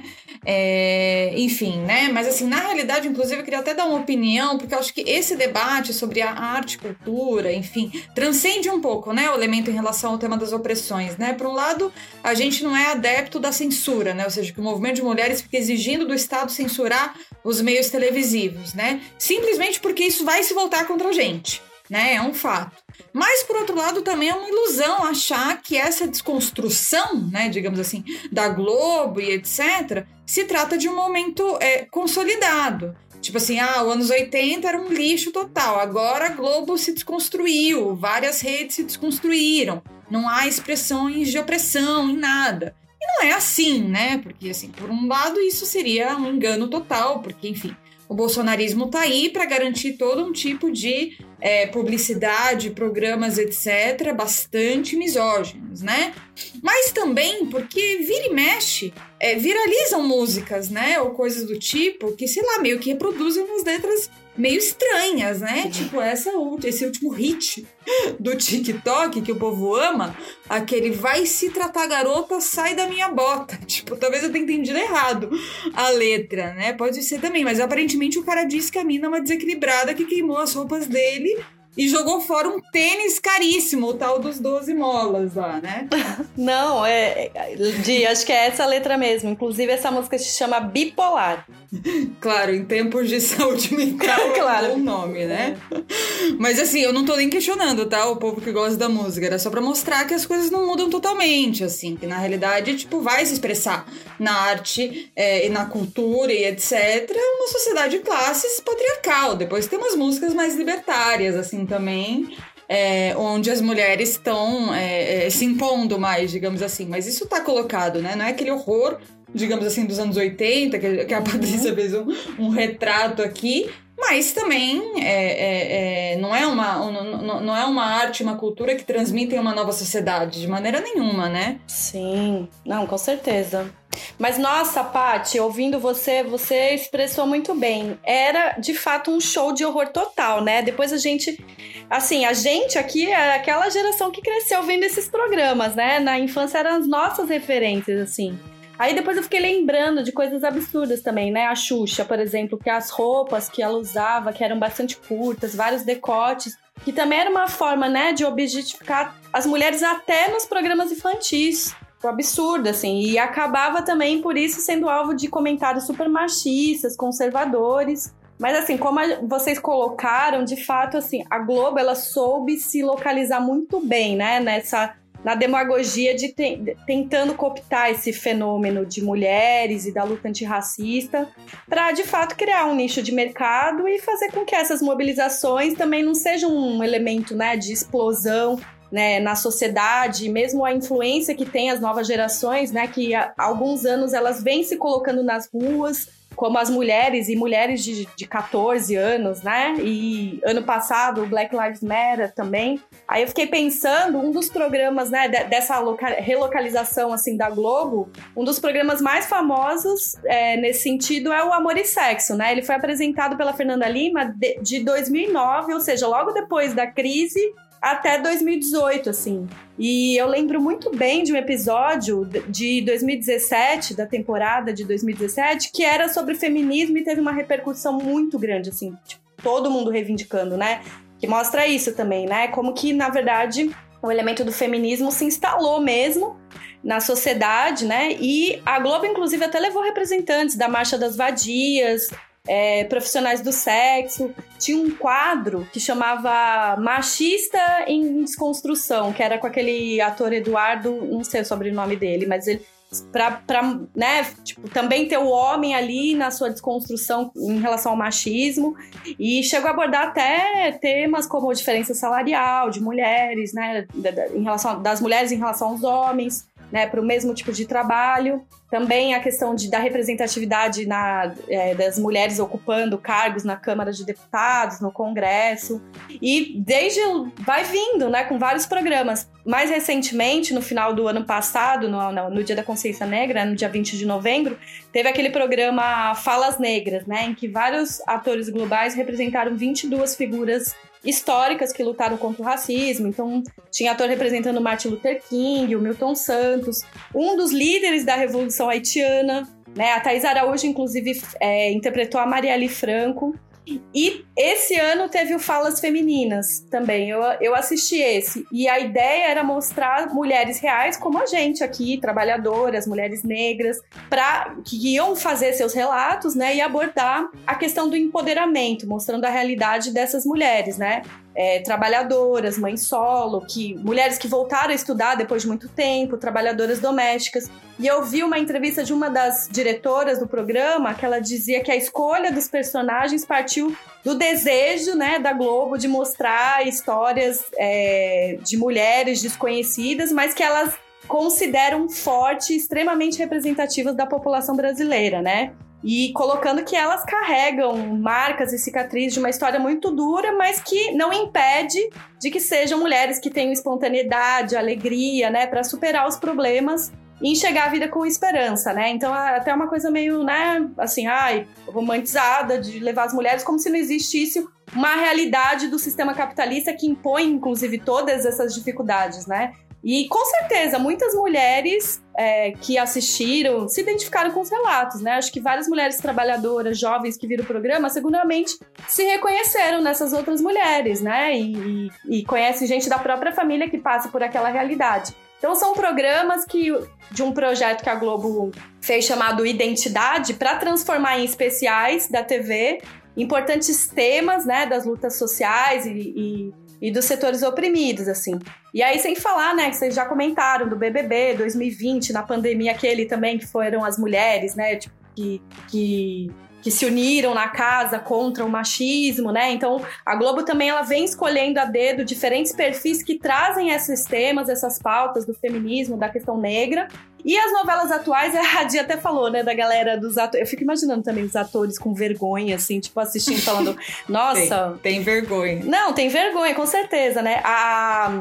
É, enfim, né? Mas assim, na realidade, inclusive, eu queria até dar uma opinião, porque eu acho que esse debate sobre a arte, cultura, enfim, transcende um pouco, né? O elemento em relação ao tema das opressões, né? Por um lado, a gente não é adepto da censura, né? Ou seja, que o movimento de mulheres fica exigindo do Estado censurar os meios televisivos, né? Simplesmente porque isso vai se voltar contra a gente, né? É um fato. Mas, por outro lado, também é uma ilusão achar que essa desconstrução, né, digamos assim, da Globo e etcétera, se trata de um momento é, consolidado. Tipo assim, ah, os anos oitenta era um lixo total, agora a Globo se desconstruiu, várias redes se desconstruíram, não há expressões de opressão em nada. E não é assim, né? Porque, assim, por um lado, isso seria um engano total, porque, enfim, o bolsonarismo tá aí para garantir todo um tipo de é, publicidade, programas, etcétera, bastante misóginos, né? Mas também porque vira e mexe, é, viralizam músicas, né? Ou coisas do tipo que, sei lá, meio que reproduzem umas letras meio estranhas, né? Uhum. Tipo, essa, esse último hit do TikTok que o povo ama, aquele vai se tratar garota, sai da minha bota. Tipo, talvez eu tenha entendido errado a letra, né? Pode ser também, mas aparentemente o cara disse que a mina é uma desequilibrada que queimou as roupas dele e jogou fora um tênis caríssimo, o tal dos doze molas lá, né? Não, é... Di, acho que é essa letra mesmo. Inclusive, essa música se chama Bipolar. Claro, em tempos de saúde mental claro. É um bom nome, né? É. Mas assim, eu não tô nem questionando, tá? O povo que gosta da música. Era só pra mostrar que as coisas não mudam totalmente, assim. Que na realidade, tipo, vai se expressar na arte é, e na cultura e etcétera. Uma sociedade de classes patriarcal. Depois tem umas músicas mais libertárias, assim, também, é, onde as mulheres estão é, é, se impondo mais, digamos assim. Mas isso tá colocado, né? Não é aquele horror, digamos assim, dos anos oitenta, que, que a Patrícia fez um, um retrato aqui, mas também é, é, é, não, é uma, um, não, não é uma arte, uma cultura que transmitem uma nova sociedade, de maneira nenhuma, né? Sim, não, com certeza. Mas nossa, Paty, ouvindo você, você expressou muito bem. Era, de fato, um show de horror total, né? Depois a gente... Assim, a gente aqui é aquela geração que cresceu vendo esses programas, né? Na infância eram as nossas referências, assim. Aí depois eu fiquei lembrando de coisas absurdas também, né? A Xuxa, por exemplo, que as roupas que ela usava, que eram bastante curtas, vários decotes, que também era uma forma, né, de objetificar as mulheres até nos programas infantis. Foi absurdo, assim. E acabava também, por isso, sendo alvo de comentários super machistas, conservadores. Mas, assim, como a, vocês colocaram, de fato, assim, a Globo, ela soube se localizar muito bem, né? Nessa... na demagogia de, te, de tentando cooptar esse fenômeno de mulheres e da luta antirracista para, de fato, criar um nicho de mercado e fazer com que essas mobilizações também não sejam um elemento, né, de explosão, né, na sociedade, mesmo a influência que tem as novas gerações, né, que há alguns anos elas vêm se colocando nas ruas, como as mulheres, e mulheres de, de catorze anos, né? E ano passado, o Black Lives Matter também. Aí eu fiquei pensando, um dos programas, né, dessa loca- relocalização, assim, da Globo, um dos programas mais famosos é, nesse sentido é o Amor e Sexo, né? Ele foi apresentado pela Fernanda Lima de, de dois mil e nove, ou seja, logo depois da crise, até dois mil e dezoito, assim. E eu lembro muito bem de um episódio de dois mil e dezessete, da temporada de dois mil e dezessete, que era sobre feminismo e teve uma repercussão muito grande, assim, tipo, todo mundo reivindicando, né? Que mostra isso também, né? Como que, na verdade, o elemento do feminismo se instalou mesmo na sociedade, né? E a Globo, inclusive, até levou representantes da Marcha das Vadias, É, profissionais do sexo. Tinha um quadro que chamava Machista em Desconstrução, que era com aquele ator Eduardo, não sei o sobrenome dele, mas ele pra, pra né, tipo, também ter o homem ali na sua desconstrução em relação ao machismo, e chegou a abordar até temas como diferença salarial de mulheres, né, em relação, das mulheres em relação aos homens, né, para o mesmo tipo de trabalho. Também a questão de, da representatividade na, é, das mulheres ocupando cargos na Câmara de Deputados, no Congresso. E desde vai vindo, né, com vários programas. Mais recentemente, no final do ano passado, no, no, no Dia da Consciência Negra, no dia vinte de novembro, teve aquele programa Falas Negras, né, em que vários atores globais representaram vinte e duas figuras históricas que lutaram contra o racismo. Então, tinha ator representando Martin Luther King, o Milton Santos, um dos líderes da Revolução Haitiana, né? A Thaís Araújo, inclusive, é, interpretou a Marielle Franco. E esse ano teve o Falas Femininas também, eu, eu assisti esse. E a ideia era mostrar mulheres reais como a gente aqui, trabalhadoras, mulheres negras, pra, que iam fazer seus relatos, né, e abordar a questão do empoderamento, mostrando a realidade dessas mulheres, né? É, trabalhadoras, mães solo, que, mulheres que voltaram a estudar depois de muito tempo, trabalhadoras domésticas. E eu vi uma entrevista de uma das diretoras do programa que ela dizia que a escolha dos personagens partiu do desejo, né, da Globo de mostrar histórias é, de mulheres desconhecidas, mas que elas consideram forte, extremamente representativas da população brasileira, né? E colocando que elas carregam marcas e cicatrizes de uma história muito dura, mas que não impede de que sejam mulheres que tenham espontaneidade, alegria, né, para superar os problemas e enxergar a vida com esperança, né? Então, até uma coisa meio, né, assim, ai, romantizada, de levar as mulheres como se não existisse uma realidade do sistema capitalista que impõe, inclusive, todas essas dificuldades, né? E, com certeza, muitas mulheres é, que assistiram se identificaram com os relatos, né? Acho que várias mulheres trabalhadoras, jovens que viram o programa, seguramente se reconheceram nessas outras mulheres, né? E, e, e conhecem gente da própria família que passa por aquela realidade. Então, são programas que, de um projeto que a Globo fez chamado Identidade, para transformar em especiais da T V importantes temas, né, das lutas sociais e... e e dos setores oprimidos, assim. E aí, sem falar, né, que vocês já comentaram do B B B dois mil e vinte, na pandemia, aquele também que foram as mulheres, né, tipo, que, que, que se uniram na casa contra o machismo, né, então a Globo também, ela vem escolhendo a dedo diferentes perfis que trazem esses temas, essas pautas do feminismo, da questão negra. E as novelas atuais, a Dia até falou, né, da galera dos atores. Eu fico imaginando também os atores com vergonha, assim, tipo, assistindo, falando, nossa... Tem, tem vergonha. Não, tem vergonha, com certeza, né? A,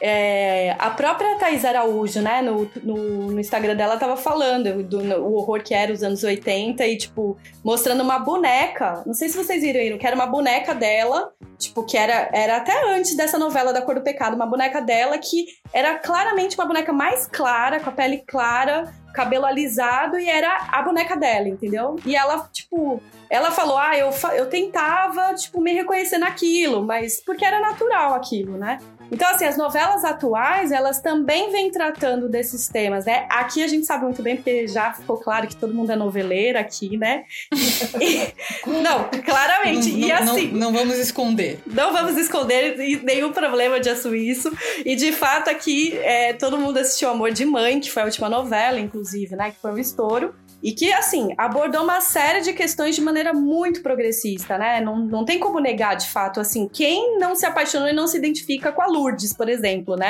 é, a própria Thaís Araújo, né, no, no, no Instagram dela, tava falando do no, o horror que era os anos oitenta e, tipo, mostrando uma boneca. Não sei se vocês viram, que era uma boneca dela, tipo, que era, era até antes dessa novela da Cor do Pecado, uma boneca dela que era claramente uma boneca mais clara, com a pele clara, cabelo alisado, e era a boneca dela, entendeu? E ela, tipo, ela falou, ah, eu, eu tentava, tipo, me reconhecer naquilo, mas porque era natural aquilo, né? Então, assim, as novelas atuais, elas também vêm tratando desses temas, né? Aqui a gente sabe muito bem, porque já ficou claro que todo mundo é noveleira aqui, né? E, não, claramente. Não, e não, assim... Não, não vamos esconder. Não vamos esconder, e nenhum problema de assumir isso. E, de fato, aqui, é, todo mundo assistiu Amor de Mãe, que foi a última novela, inclusive, né? Que foi um estouro. E que, assim, abordou uma série de questões de maneira muito progressista, né? Não, não tem como negar, de fato, assim, quem não se apaixonou e não se identifica com a Lourdes, por exemplo, né?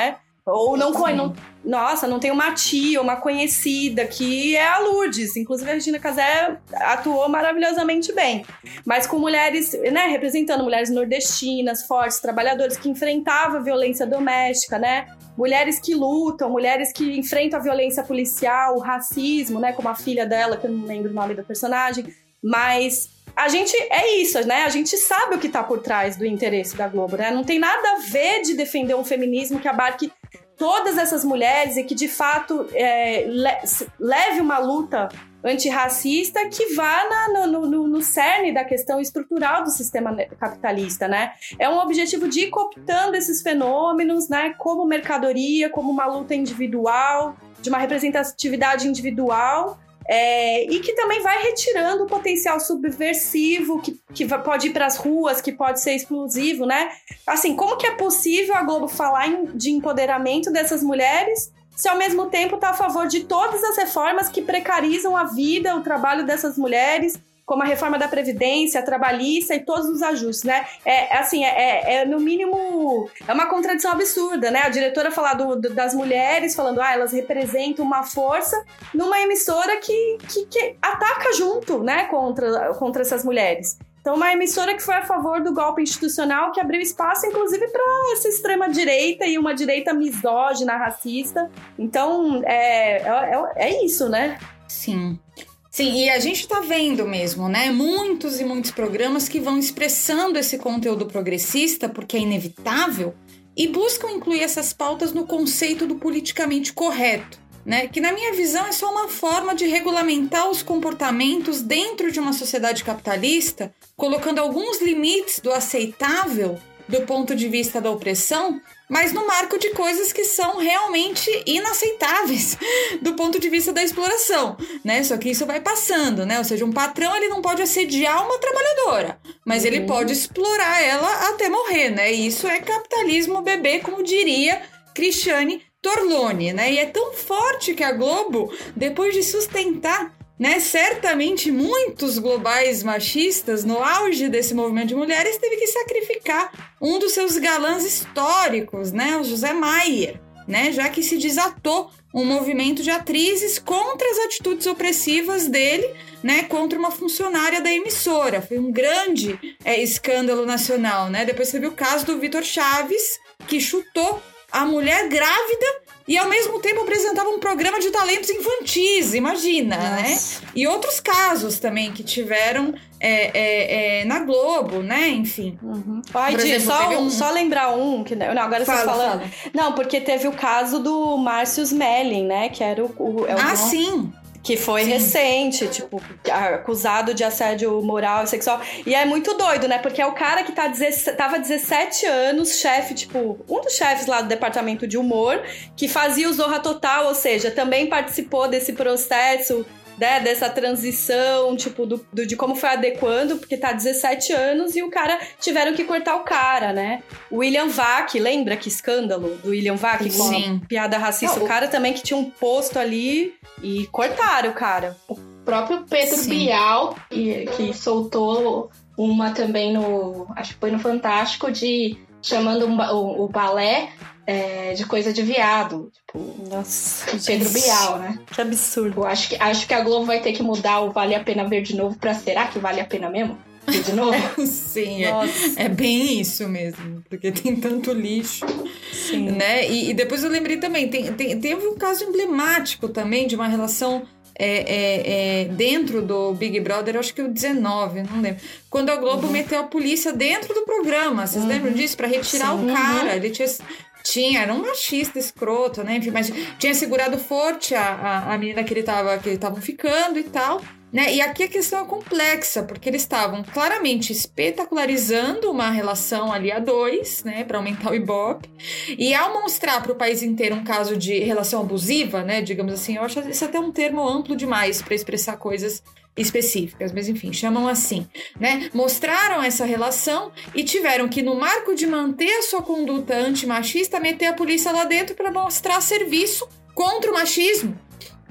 Ou não, não, nossa, não tem uma tia, uma conhecida, que é a Lourdes. Inclusive a Regina Casé atuou maravilhosamente bem. Mas com mulheres, né, representando mulheres nordestinas, fortes, trabalhadoras, que enfrentavam a violência doméstica, né? Mulheres que lutam, mulheres que enfrentam a violência policial, o racismo, né? Como a filha dela, que eu não lembro o nome da personagem. Mas a gente, é isso, né? A gente sabe o que tá por trás do interesse da Globo, né? Não tem nada a ver de defender um feminismo que abarque todas essas mulheres e que, de fato, é, le- leve uma luta antirracista que vá na, no, no, no cerne da questão estrutural do sistema capitalista, né? É um objetivo de ir cooptando esses fenômenos, né? Como mercadoria, como uma luta individual, de uma representatividade individual, É, e que também vai retirando o potencial subversivo que, que pode ir para as ruas, que pode ser explosivo, né? Assim, como que é possível a Globo falar em, de empoderamento dessas mulheres se ao mesmo tempo está a favor de todas as reformas que precarizam a vida, o trabalho dessas mulheres, como a reforma da Previdência, a trabalhista e todos os ajustes, né? É, assim, é, é no mínimo, é uma contradição absurda, né? A diretora falar do, do, das mulheres, falando, ah, elas representam uma força numa emissora que, que, que ataca junto, né, contra, contra essas mulheres. Então, uma emissora que foi a favor do golpe institucional, que abriu espaço, inclusive, para essa extrema-direita e uma direita misógina, racista. Então, é, é, é isso, né? Sim. Sim, e a gente tá vendo mesmo, né? Muitos e muitos programas que vão expressando esse conteúdo progressista, porque é inevitável, e buscam incluir essas pautas no conceito do politicamente correto, né? Que, na minha visão, é só uma forma de regulamentar os comportamentos dentro de uma sociedade capitalista, colocando alguns limites do aceitável do ponto de vista da opressão, mas no marco de coisas que são realmente inaceitáveis do ponto de vista da exploração, né? Só que isso vai passando, né? Ou seja, um patrão, ele não pode assediar uma trabalhadora, mas uhum. ele pode explorar ela até morrer, né? E isso é capitalismo bebê, como diria Cristiane Torlone, né? E é tão forte que a Globo, depois de sustentar, né, certamente muitos globais machistas, no auge desse movimento de mulheres, teve que sacrificar um dos seus galãs históricos, né, o José Maier, né, já que se desatou um movimento de atrizes contra as atitudes opressivas dele, né, contra uma funcionária da emissora. Foi um grande é, escândalo nacional, né? Depois teve o caso do Vitor Chaves, que chutou a mulher grávida e, ao mesmo tempo, apresentava um programa de talentos infantis, imagina, Nossa. né? E outros casos também que tiveram é, é, é, na Globo, né? Enfim. Uhum. Ai, Di, só, um... só lembrar um... Que... Não, agora fala, você falando... Fala. Não, porque teve o caso do Márcio Smelling, né? Que era o... o, é o ah, bom... sim! Que foi Sim. recente, tipo, acusado de assédio moral e sexual. E é muito doido, né? Porque é o cara que tá dezessete, tava dezessete anos, chefe, tipo, um dos chefes lá do departamento de humor, que fazia o Zorra Total, ou seja, também participou desse processo, né, dessa transição, tipo, do, do, de como foi adequando, porque tá dezessete anos e o cara, tiveram que cortar o cara, né? O William Vac, lembra que escândalo do William Vac com Sim. a piada racista? Não, o cara também que tinha um posto ali e cortaram o cara. O próprio Pedro Sim. Bial, que, que soltou uma também no, acho que foi no Fantástico, de chamando um, o, o balé É, de coisa de viado, tipo, Nossa, Pedro Bial, né? Que absurdo. Eu acho que, acho que a Globo vai ter que mudar o Vale a Pena Ver de novo pra será que vale a pena mesmo? Ver de novo? Sim, é, é bem isso mesmo, porque tem tanto lixo. Sim. Né? E, e depois eu lembrei também, tem, tem, teve um caso emblemático também de uma relação É, é, é, dentro do Big Brother, acho que o dezenove, não lembro. Quando a Globo uhum. meteu a polícia dentro do programa, vocês uhum. lembram disso? Pra retirar Sim. o cara. Uhum. Ele tinha, tinha, era um machista escroto, né? Enfim, mas tinha segurado forte a, a, a menina que ele tava, que eles estavam ficando e tal. Né? E aqui a questão é complexa, porque eles estavam claramente espetacularizando uma relação ali a dois, né, para aumentar o Ibope. E ao mostrar para o país inteiro um caso de relação abusiva, né, digamos assim, eu acho isso até um termo amplo demais para expressar coisas específicas, mas enfim, chamam assim, né? Mostraram essa relação e tiveram que, no marco de manter a sua conduta antimachista, meter a polícia lá dentro para mostrar serviço contra o machismo.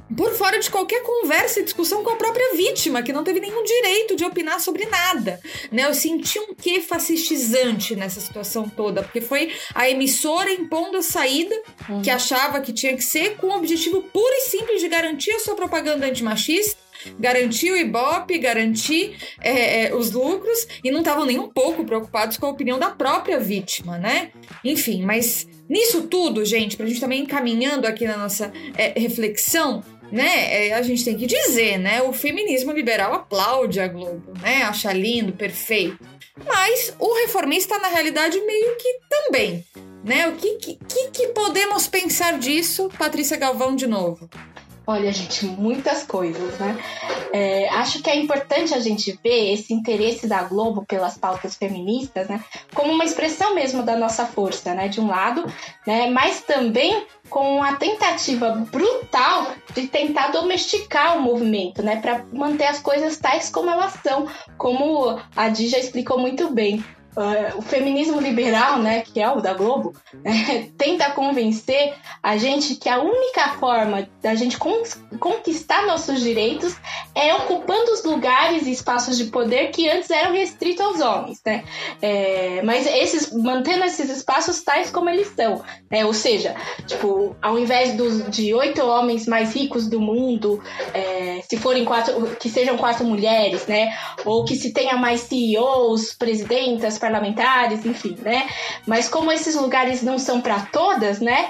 por fora de qualquer conversa e discussão com a própria vítima, que não teve nenhum direito de opinar sobre nada, né? Eu senti um quê fascistizante nessa situação toda, porque foi a emissora impondo a saída, uhum. que achava que tinha que ser, com o objetivo puro e simples de garantir a sua propaganda antimachista, garantir o Ibope, garantir é, é, os lucros, e não estavam nem um pouco preocupados com a opinião da própria vítima, né? Enfim, mas nisso tudo, gente, pra gente também encaminhando aqui na nossa é, reflexão, né, a gente tem que dizer, né, o feminismo liberal aplaude a Globo, né, acha lindo, perfeito, mas o reformista na realidade meio que também, né, o que, que, que podemos pensar disso, Patrícia Galvão, de novo? Olha, gente, muitas coisas, né? É, acho que é importante a gente ver esse interesse da Globo pelas pautas feministas, né, como uma expressão mesmo da nossa força, né, de um lado, né, mas também com a tentativa brutal de tentar domesticar o movimento, né, para manter as coisas tais como elas são, como a Di já explicou muito bem. Uh, o feminismo liberal, né, que é o da Globo, né, tenta convencer a gente que a única forma da gente con- conquistar nossos direitos é ocupando os lugares e espaços de poder que antes eram restritos aos homens, né? É, mas esses, mantendo esses espaços tais como eles são, né? Ou seja, tipo, ao invés dos, de oito homens mais ricos do mundo, é, se forem quatro, que sejam quatro mulheres, né? Ou que se tenha mais C E Os, presidentas, parlamentares, enfim, né? Mas como esses lugares não são para todas, né?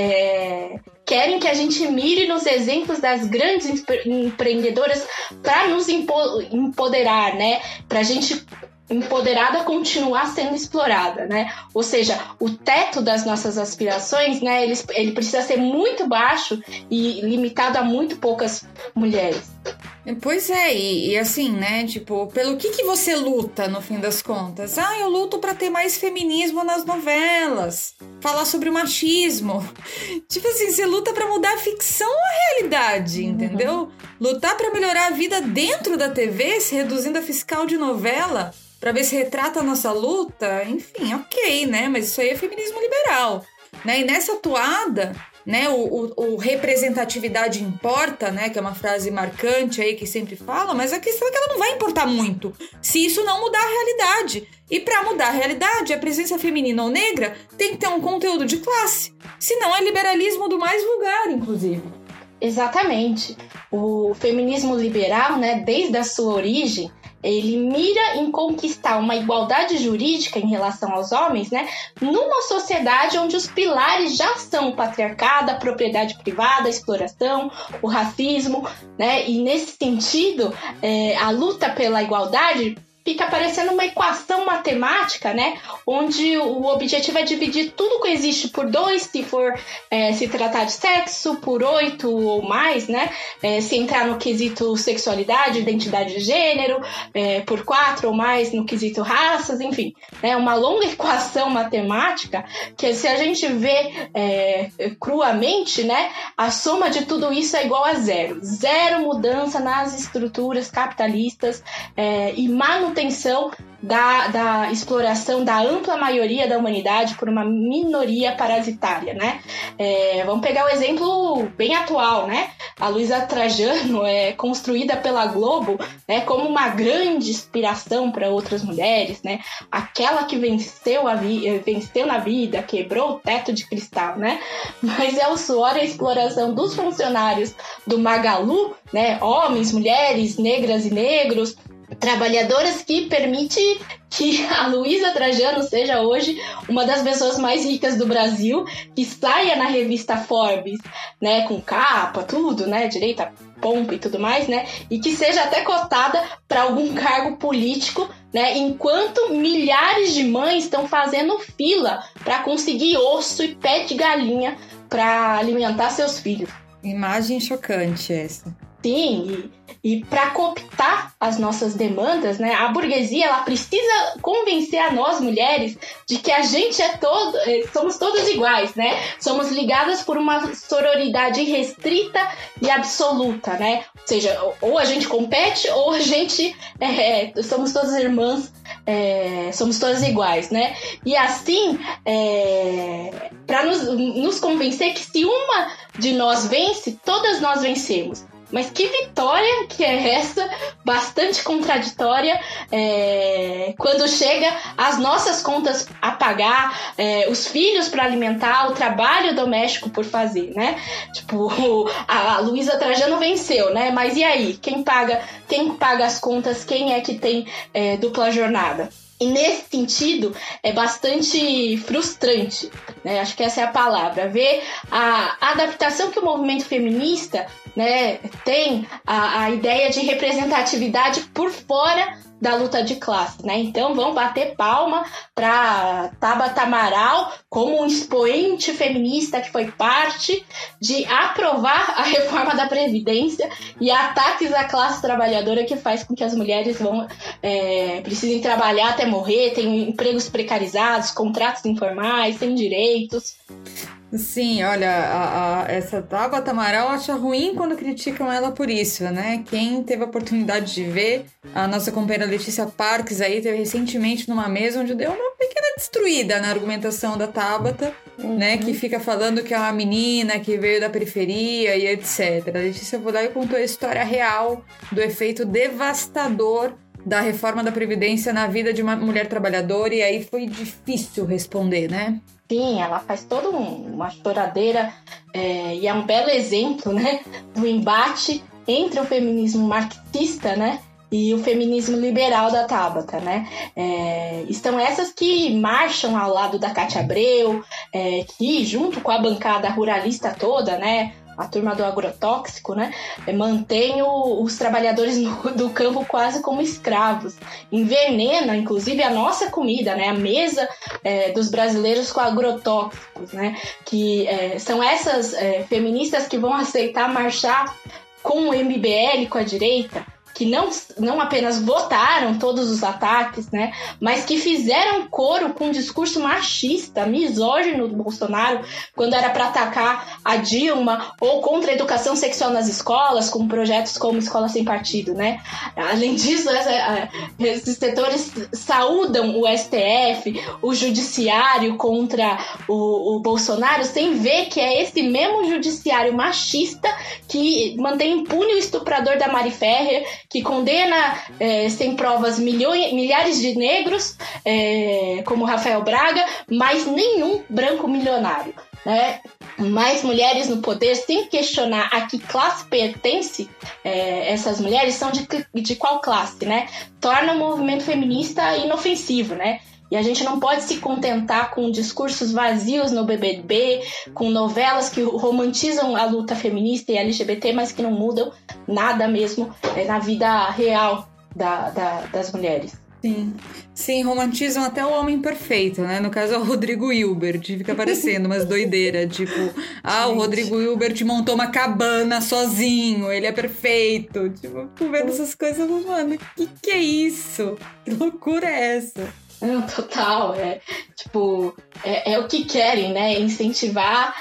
É, querem que a gente mire nos exemplos das grandes empre- empreendedoras para nos empo- empoderar, né? Para a gente empoderada continuar sendo explorada, né? Ou seja, o teto das nossas aspirações, né? Ele, ele precisa ser muito baixo e limitado a muito poucas mulheres. Pois é, e, e assim, né, tipo, pelo que que você luta, no fim das contas? Ah, eu luto pra ter mais feminismo nas novelas, falar sobre o machismo. Tipo assim, você luta pra mudar a ficção ou a realidade, uhum. entendeu? Lutar pra melhorar a vida dentro da T V, se reduzindo a fiscal de novela, pra ver se retrata a nossa luta, enfim, ok, né, mas isso aí é feminismo liberal, né, e nessa toada... Né, o, o, o representatividade importa, né, que é uma frase marcante aí que sempre fala, mas a questão é que ela não vai importar muito se isso não mudar a realidade. E para mudar a realidade, a presença feminina ou negra tem que ter um conteúdo de classe, senão é liberalismo do mais vulgar, inclusive. Exatamente. O feminismo liberal, né, desde a sua origem, ele mira em conquistar uma igualdade jurídica em relação aos homens, né, numa sociedade onde os pilares já são o patriarcado, a propriedade privada, a exploração, o racismo, né, e nesse sentido, é, a luta pela igualdade fica parecendo uma equação matemática, né? Onde o objetivo é dividir tudo que existe por dois, se for é, se tratar de sexo, por oito ou mais, né? É, se entrar no quesito sexualidade, identidade de gênero, é, por quatro ou mais no quesito raças, enfim. É uma longa equação matemática que, se a gente vê é, cruamente, né? A soma de tudo isso é igual a zero. Zero mudança nas estruturas capitalistas é, e manutenção Da, da exploração da ampla maioria da humanidade por uma minoria parasitária, né? É, vamos pegar o um exemplo bem atual, né? A Luísa Trajano é construída pela Globo, né, como uma grande inspiração para outras mulheres, né? Aquela que venceu, a vi- venceu na vida, quebrou o teto de cristal, né? Mas é o suor e a exploração dos funcionários do Magalu, né? Homens, mulheres, negras e negros, trabalhadoras, que permite que a Luísa Trajano seja hoje uma das pessoas mais ricas do Brasil, que saia na revista Forbes, né, com capa, tudo, né, direito a pompa e tudo mais, né, e que seja até cotada para algum cargo político, né, enquanto milhares de mães estão fazendo fila para conseguir osso e pé de galinha para alimentar seus filhos. Imagem chocante essa. Sim, e, e para cooptar as nossas demandas, né, a burguesia ela precisa convencer a nós mulheres de que a gente é todo, somos todas iguais, né? Somos ligadas por uma sororidade restrita e absoluta, né? Ou seja, ou a gente compete ou a gente é, somos todas irmãs, é, somos todas iguais, né? E assim, é, para para nos, nos convencer que se uma de nós vence, todas nós vencemos. Mas que vitória que é essa, bastante contraditória, é, quando chega as nossas contas a pagar, é, os filhos para alimentar, o trabalho doméstico por fazer, né? Tipo, a, a Luísa Trajano venceu, né? Mas e aí? Quem paga, quem paga as contas? Quem é que tem é, dupla jornada? E nesse sentido, é bastante frustrante, né? Acho que essa é a palavra. Ver a adaptação que o movimento feminista, né, tem, a, a ideia de representatividade por fora da luta de classe, né? Então vão bater palma para Tabata Amaral como um expoente feminista que foi parte de aprovar a reforma da Previdência e ataques à classe trabalhadora que faz com que as mulheres vão é, precisem trabalhar até morrer, tenham empregos precarizados, contratos informais, sem direitos. Sim, olha, a, a, essa Tabata Amaral acha ruim quando criticam ela por isso, né? Quem teve a oportunidade de ver, a nossa companheira Letícia Parques aí teve recentemente numa mesa onde deu uma pequena destruída na argumentação da Tabata, uhum. né? Que fica falando que é uma menina que veio da periferia e etcétera. A Letícia Vodai contou a história real do efeito devastador da reforma da Previdência na vida de uma mulher trabalhadora, e aí foi difícil responder, né? Sim, ela faz toda um, uma choradeira é, e é um belo exemplo, né, do embate entre o feminismo marxista, né, e o feminismo liberal da Tabata, né? É, estão essas que marcham ao lado da Cátia Abreu, é, que junto com a bancada ruralista toda, né, a turma do agrotóxico, né, mantém o, os trabalhadores no, do campo quase como escravos. Envenena, inclusive, a nossa comida, né, a mesa é, dos brasileiros com agrotóxicos, né, que é, são essas é, feministas que vão aceitar marchar com o M B L, com a direita, que não, não apenas votaram todos os ataques, né, mas que fizeram coro com um discurso machista, misógino do Bolsonaro, quando era para atacar a Dilma, ou contra a educação sexual nas escolas, com projetos como Escola Sem Partido, né? Além disso, esses setores saúdam o S T F, o judiciário contra o, o Bolsonaro, sem ver que é esse mesmo judiciário machista que mantém impune o estuprador da Mari Ferrer, que condena é, sem provas milhões, milhares de negros, é, como Rafael Braga, mas nenhum branco milionário, né? Mais mulheres no poder, sem questionar a que classe pertence é, essas mulheres, são de, de qual classe, né? Torna o movimento feminista inofensivo, né? E a gente não pode se contentar com discursos vazios no B B B, com novelas que romantizam a luta feminista e L G B T, mas que não mudam nada mesmo é, na vida real da, da, das mulheres. Sim. Sim, romantizam até o homem perfeito, né? No caso é o Rodrigo Hilbert, fica parecendo umas doideiras, tipo, ah, gente, o Rodrigo Hilbert montou uma cabana sozinho, ele é perfeito. Tipo, fico vendo essas coisas, mano, que que é isso? Que loucura é essa? Não, total, é tipo, é, é o que querem, né? Incentivar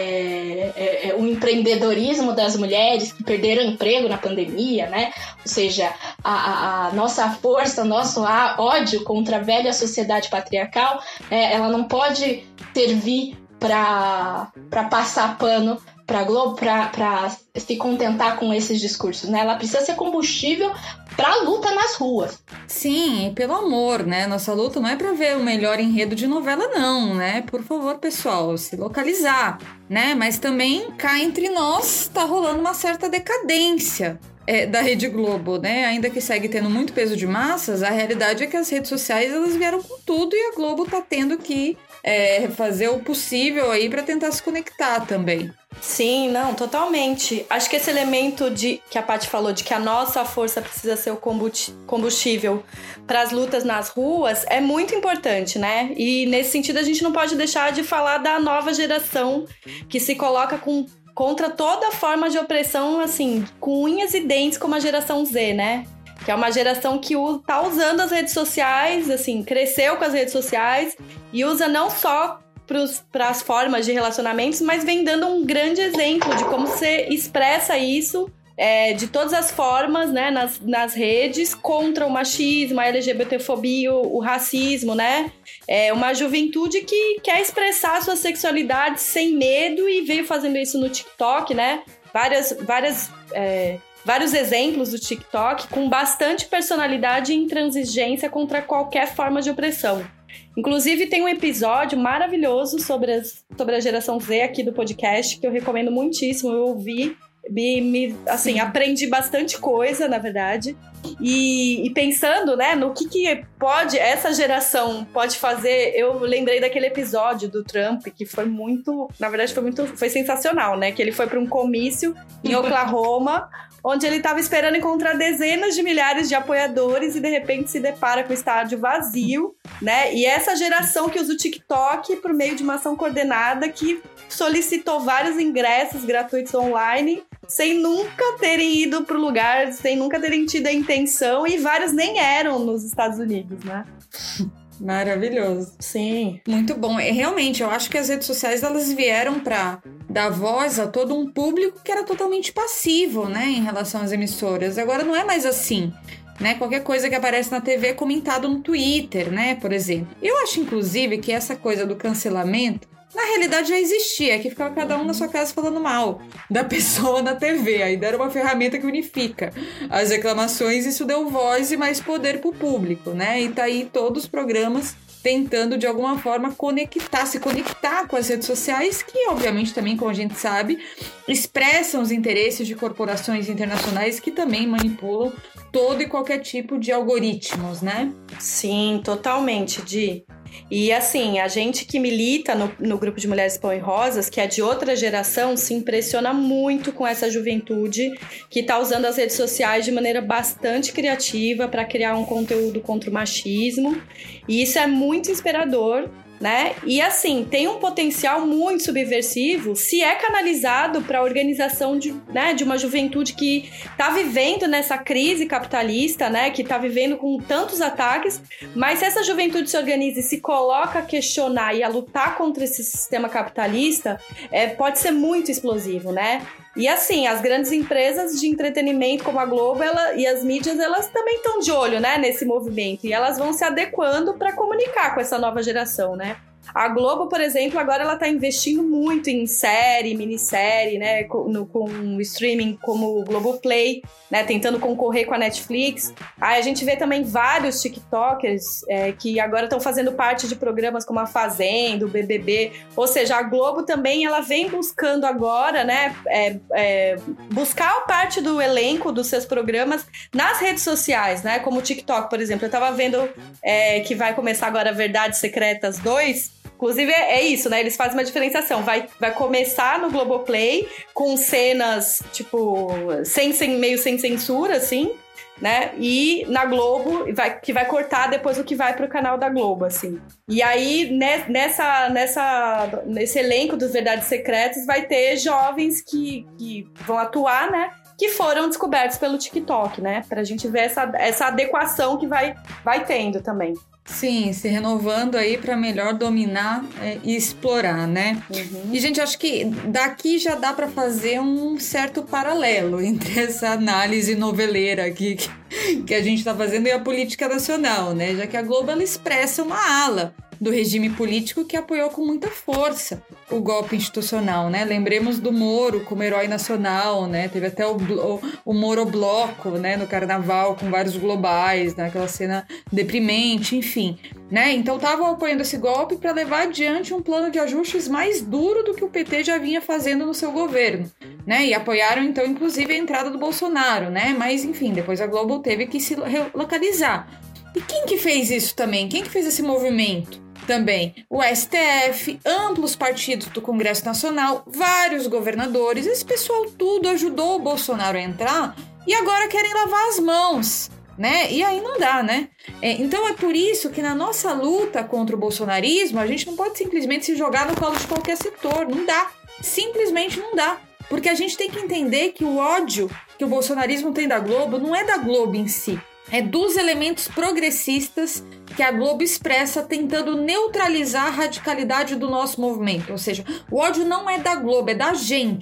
é, é, é o empreendedorismo das mulheres que perderam emprego na pandemia, né? Ou seja, a, a, a nossa força, o nosso ódio contra a velha sociedade patriarcal, é, ela não pode servir para para passar pano para a Globo, para se contentar com esses discursos, né? Ela precisa ser combustível para a luta nas ruas. Sim, e pelo amor, né? Nossa luta não é para ver o melhor enredo de novela, não, né? Por favor, pessoal, se localizar, né? Mas também cá entre nós tá rolando uma certa decadência é, da Rede Globo, né? Ainda que segue tendo muito peso de massas, a realidade é que as redes sociais elas vieram com tudo e a Globo tá tendo que é, fazer o possível aí para tentar se conectar também. Sim, não, totalmente. Acho que esse elemento de que a Paty falou, de que a nossa força precisa ser o combustível para as lutas nas ruas, é muito importante, né? E nesse sentido a gente não pode deixar de falar da nova geração que se coloca com, contra toda forma de opressão, assim, com unhas e dentes, como a geração Z, né? Que é uma geração que tá usando as redes sociais, assim, cresceu com as redes sociais e usa não só para as formas de relacionamentos, mas vem dando um grande exemplo de como você expressa isso é, de todas as formas, né, nas, nas redes, contra o machismo, a LGBTfobia, o, o racismo, né? É uma juventude que quer expressar sua sexualidade sem medo e veio fazendo isso no TikTok, né? Várias, várias, é, vários exemplos do TikTok com bastante personalidade e intransigência contra qualquer forma de opressão. Inclusive, tem um episódio maravilhoso sobre, as, sobre a geração Z aqui do podcast, que eu recomendo muitíssimo. Eu ouvi, me, me, assim, aprendi bastante coisa, na verdade. E, e pensando, né, no que, que pode, essa geração pode fazer, eu lembrei daquele episódio do Trump, que foi muito, na verdade foi muito, foi sensacional, né? Que ele foi para um comício em Oklahoma, onde ele estava esperando encontrar dezenas de milhares de apoiadores e de repente se depara com o estádio vazio, né? E essa geração que usa o TikTok por meio de uma ação coordenada que solicitou vários ingressos gratuitos online sem nunca terem ido pro lugar, sem nunca terem tido a intenção, e vários nem eram nos Estados Unidos, né? Maravilhoso. Sim. Muito bom. E realmente, eu acho que as redes sociais, elas vieram para dar voz a todo um público que era totalmente passivo, né, em relação às emissoras. Agora não é mais assim, né? Qualquer coisa que aparece na T V é comentado no Twitter, né, por exemplo. Eu acho, inclusive, que essa coisa do cancelamento, na realidade já existia, que ficava cada um na sua casa falando mal da pessoa na T V. Aí deram uma ferramenta que unifica as reclamações, isso deu voz e mais poder pro público, né? E tá aí todos os programas tentando de alguma forma conectar, se conectar com as redes sociais, que obviamente também, como a gente sabe, expressam os interesses de corporações internacionais que também manipulam todo e qualquer tipo de algoritmos, né? Sim, totalmente, Di. E assim, a gente que milita no, no grupo de Mulheres Pão e Rosas, que é de outra geração, se impressiona muito com essa juventude que está usando as redes sociais de maneira bastante criativa para criar um conteúdo contra o machismo. E isso é muito inspirador, né? E assim, tem um potencial muito subversivo se é canalizado para a organização de, né, de uma juventude que está vivendo nessa crise capitalista, né? Que está vivendo com tantos ataques, mas se essa juventude se organiza e se coloca a questionar e a lutar contra esse sistema capitalista, é, pode ser muito explosivo, né? E assim, as grandes empresas de entretenimento como a Globo ela, e as mídias, elas também estão de olho, né, nesse movimento. E elas vão se adequando para comunicar com essa nova geração, né? A Globo, por exemplo, agora ela está investindo muito em série, minissérie, né, com, no, com streaming como o Globoplay, né, tentando concorrer com a Netflix. Aí a gente vê também vários TikTokers é, que agora estão fazendo parte de programas como A Fazenda, o B B B. Ou seja, a Globo também ela vem buscando agora, né, é, é, buscar a parte do elenco dos seus programas nas redes sociais, né, como o TikTok, por exemplo. Eu estava vendo é, que vai começar agora Verdades Secretas dois. Inclusive, é isso, né? Eles fazem uma diferenciação. Vai, vai começar no Globoplay com cenas, tipo, sem, sem, meio sem censura, assim, né? E na Globo, vai, que vai cortar depois o que vai pro canal da Globo, assim. E aí, nessa, nessa, nesse elenco dos Verdades Secretas, vai ter jovens que, que vão atuar, né? Que foram descobertos pelo TikTok, né? Pra gente ver essa, essa adequação que vai, vai tendo também. Sim, se renovando aí para melhor dominar é, e explorar, né? Uhum. E, gente, acho que daqui já dá para fazer um certo paralelo entre essa análise noveleira aqui que, que a gente está fazendo e a política nacional, né? Já que a Globo, ela expressa uma ala do regime político que apoiou com muita força o golpe institucional, né? Lembremos do Moro como herói nacional, né? Teve até o, o, o Moro Bloco, né? No carnaval, com vários globais, né? Aquela cena deprimente, enfim, né? Então estavam apoiando esse golpe para levar adiante um plano de ajustes mais duro do que o P T já vinha fazendo no seu governo, né? E apoiaram, então, inclusive, a entrada do Bolsonaro, né? Mas, enfim, depois a Globo teve que se relocalizar. E quem que fez isso também? Quem que fez esse movimento? Também o S T F, amplos partidos do Congresso Nacional, vários governadores, esse pessoal tudo ajudou o Bolsonaro a entrar e agora querem lavar as mãos, né? E aí não dá, né? É, então é por isso que na nossa luta contra o bolsonarismo, a gente não pode simplesmente se jogar no colo de qualquer setor, não dá, simplesmente não dá. Porque a gente tem que entender que o ódio que o bolsonarismo tem da Globo não é da Globo em si, é dos elementos progressistas que a Globo expressa tentando neutralizar a radicalidade do nosso movimento. Ou seja, o ódio não é da Globo, é da gente.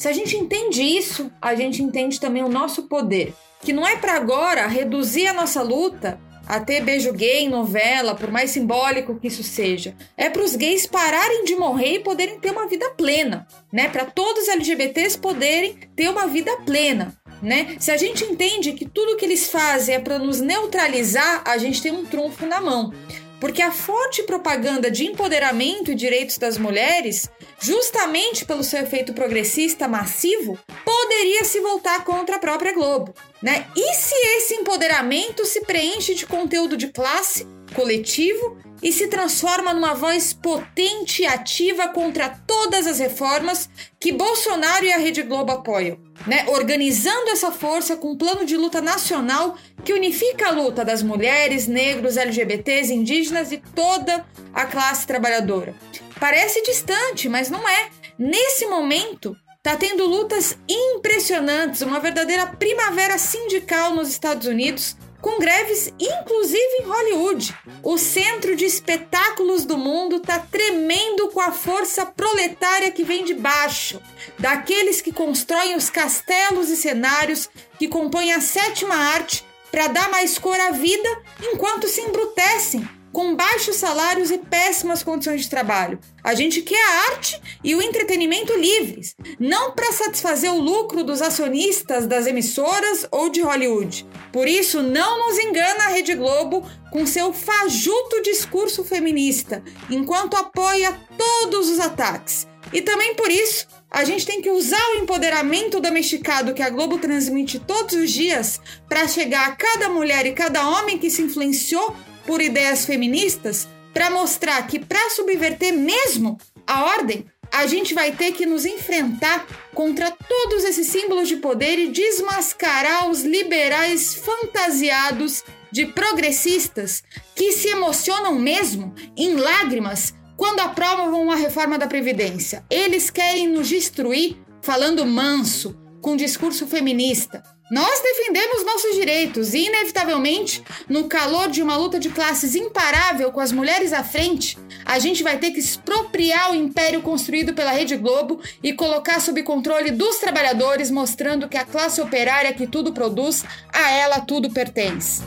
Se a gente entende isso, a gente entende também o nosso poder, que não é para agora reduzir a nossa luta a ter beijo gay em novela, por mais simbólico que isso seja. É para os gays pararem de morrer e poderem ter uma vida plena, né? Para todos os L G B Ts poderem ter uma vida plena, né? Se a gente entende que tudo que eles fazem é para nos neutralizar, a gente tem um trunfo na mão. Porque a forte propaganda de empoderamento e direitos das mulheres, justamente pelo seu efeito progressista massivo, poderia se voltar contra a própria Globo, né? E se esse empoderamento se preenche de conteúdo de classe, coletivo, e se transforma numa voz potente e ativa contra todas as reformas que Bolsonaro e a Rede Globo apoiam, né? Organizando essa força com um plano de luta nacional que unifica a luta das mulheres, negros, L G B Ts, indígenas e toda a classe trabalhadora. Parece distante, mas não é. Nesse momento, está tendo lutas impressionantes, uma verdadeira primavera sindical nos Estados Unidos, com greves inclusive em Hollywood. O centro de espetáculos do mundo está tremendo com a força proletária que vem de baixo, daqueles que constroem os castelos e cenários que compõem a sétima arte para dar mais cor à vida, enquanto se embrutecem com baixos salários e péssimas condições de trabalho. A gente quer a arte e o entretenimento livres, não para satisfazer o lucro dos acionistas das emissoras ou de Hollywood. Por isso, não nos engana a Rede Globo com seu fajuto discurso feminista, enquanto apoia todos os ataques. E também por isso, a gente tem que usar o empoderamento domesticado que a Globo transmite todos os dias para chegar a cada mulher e cada homem que se influenciou por ideias feministas, para mostrar que para subverter mesmo a ordem, a gente vai ter que nos enfrentar contra todos esses símbolos de poder e desmascarar os liberais fantasiados de progressistas que se emocionam mesmo em lágrimas quando aprovam uma reforma da Previdência. Eles querem nos destruir falando manso, com discurso feminista. Nós defendemos nossos direitos e, inevitavelmente, no calor de uma luta de classes imparável com as mulheres à frente, a gente vai ter que expropriar o império construído pela Rede Globo e colocar sob controle dos trabalhadores, mostrando que a classe operária que tudo produz, a ela tudo pertence.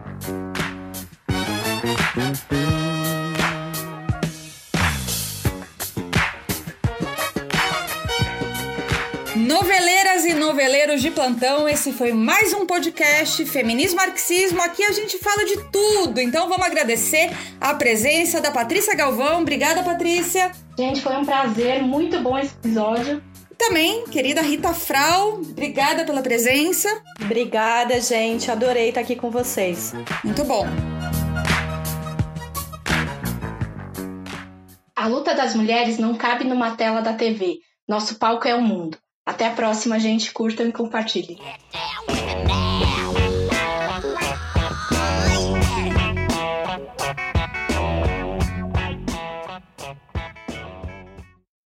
Noveleiras e noveleiros de plantão, esse foi mais um podcast Feminismo Marxismo. Aqui a gente fala de tudo, então vamos agradecer a presença da Patrícia Galvão. Obrigada, Patrícia. Gente, foi um prazer, muito bom esse episódio. Também, querida Rita Frau, obrigada pela presença. Obrigada, gente, adorei estar aqui com vocês. Muito bom. A luta das mulheres não cabe numa tela da T V. Nosso palco é o mundo. Até a próxima, gente. Curtam e compartilhem.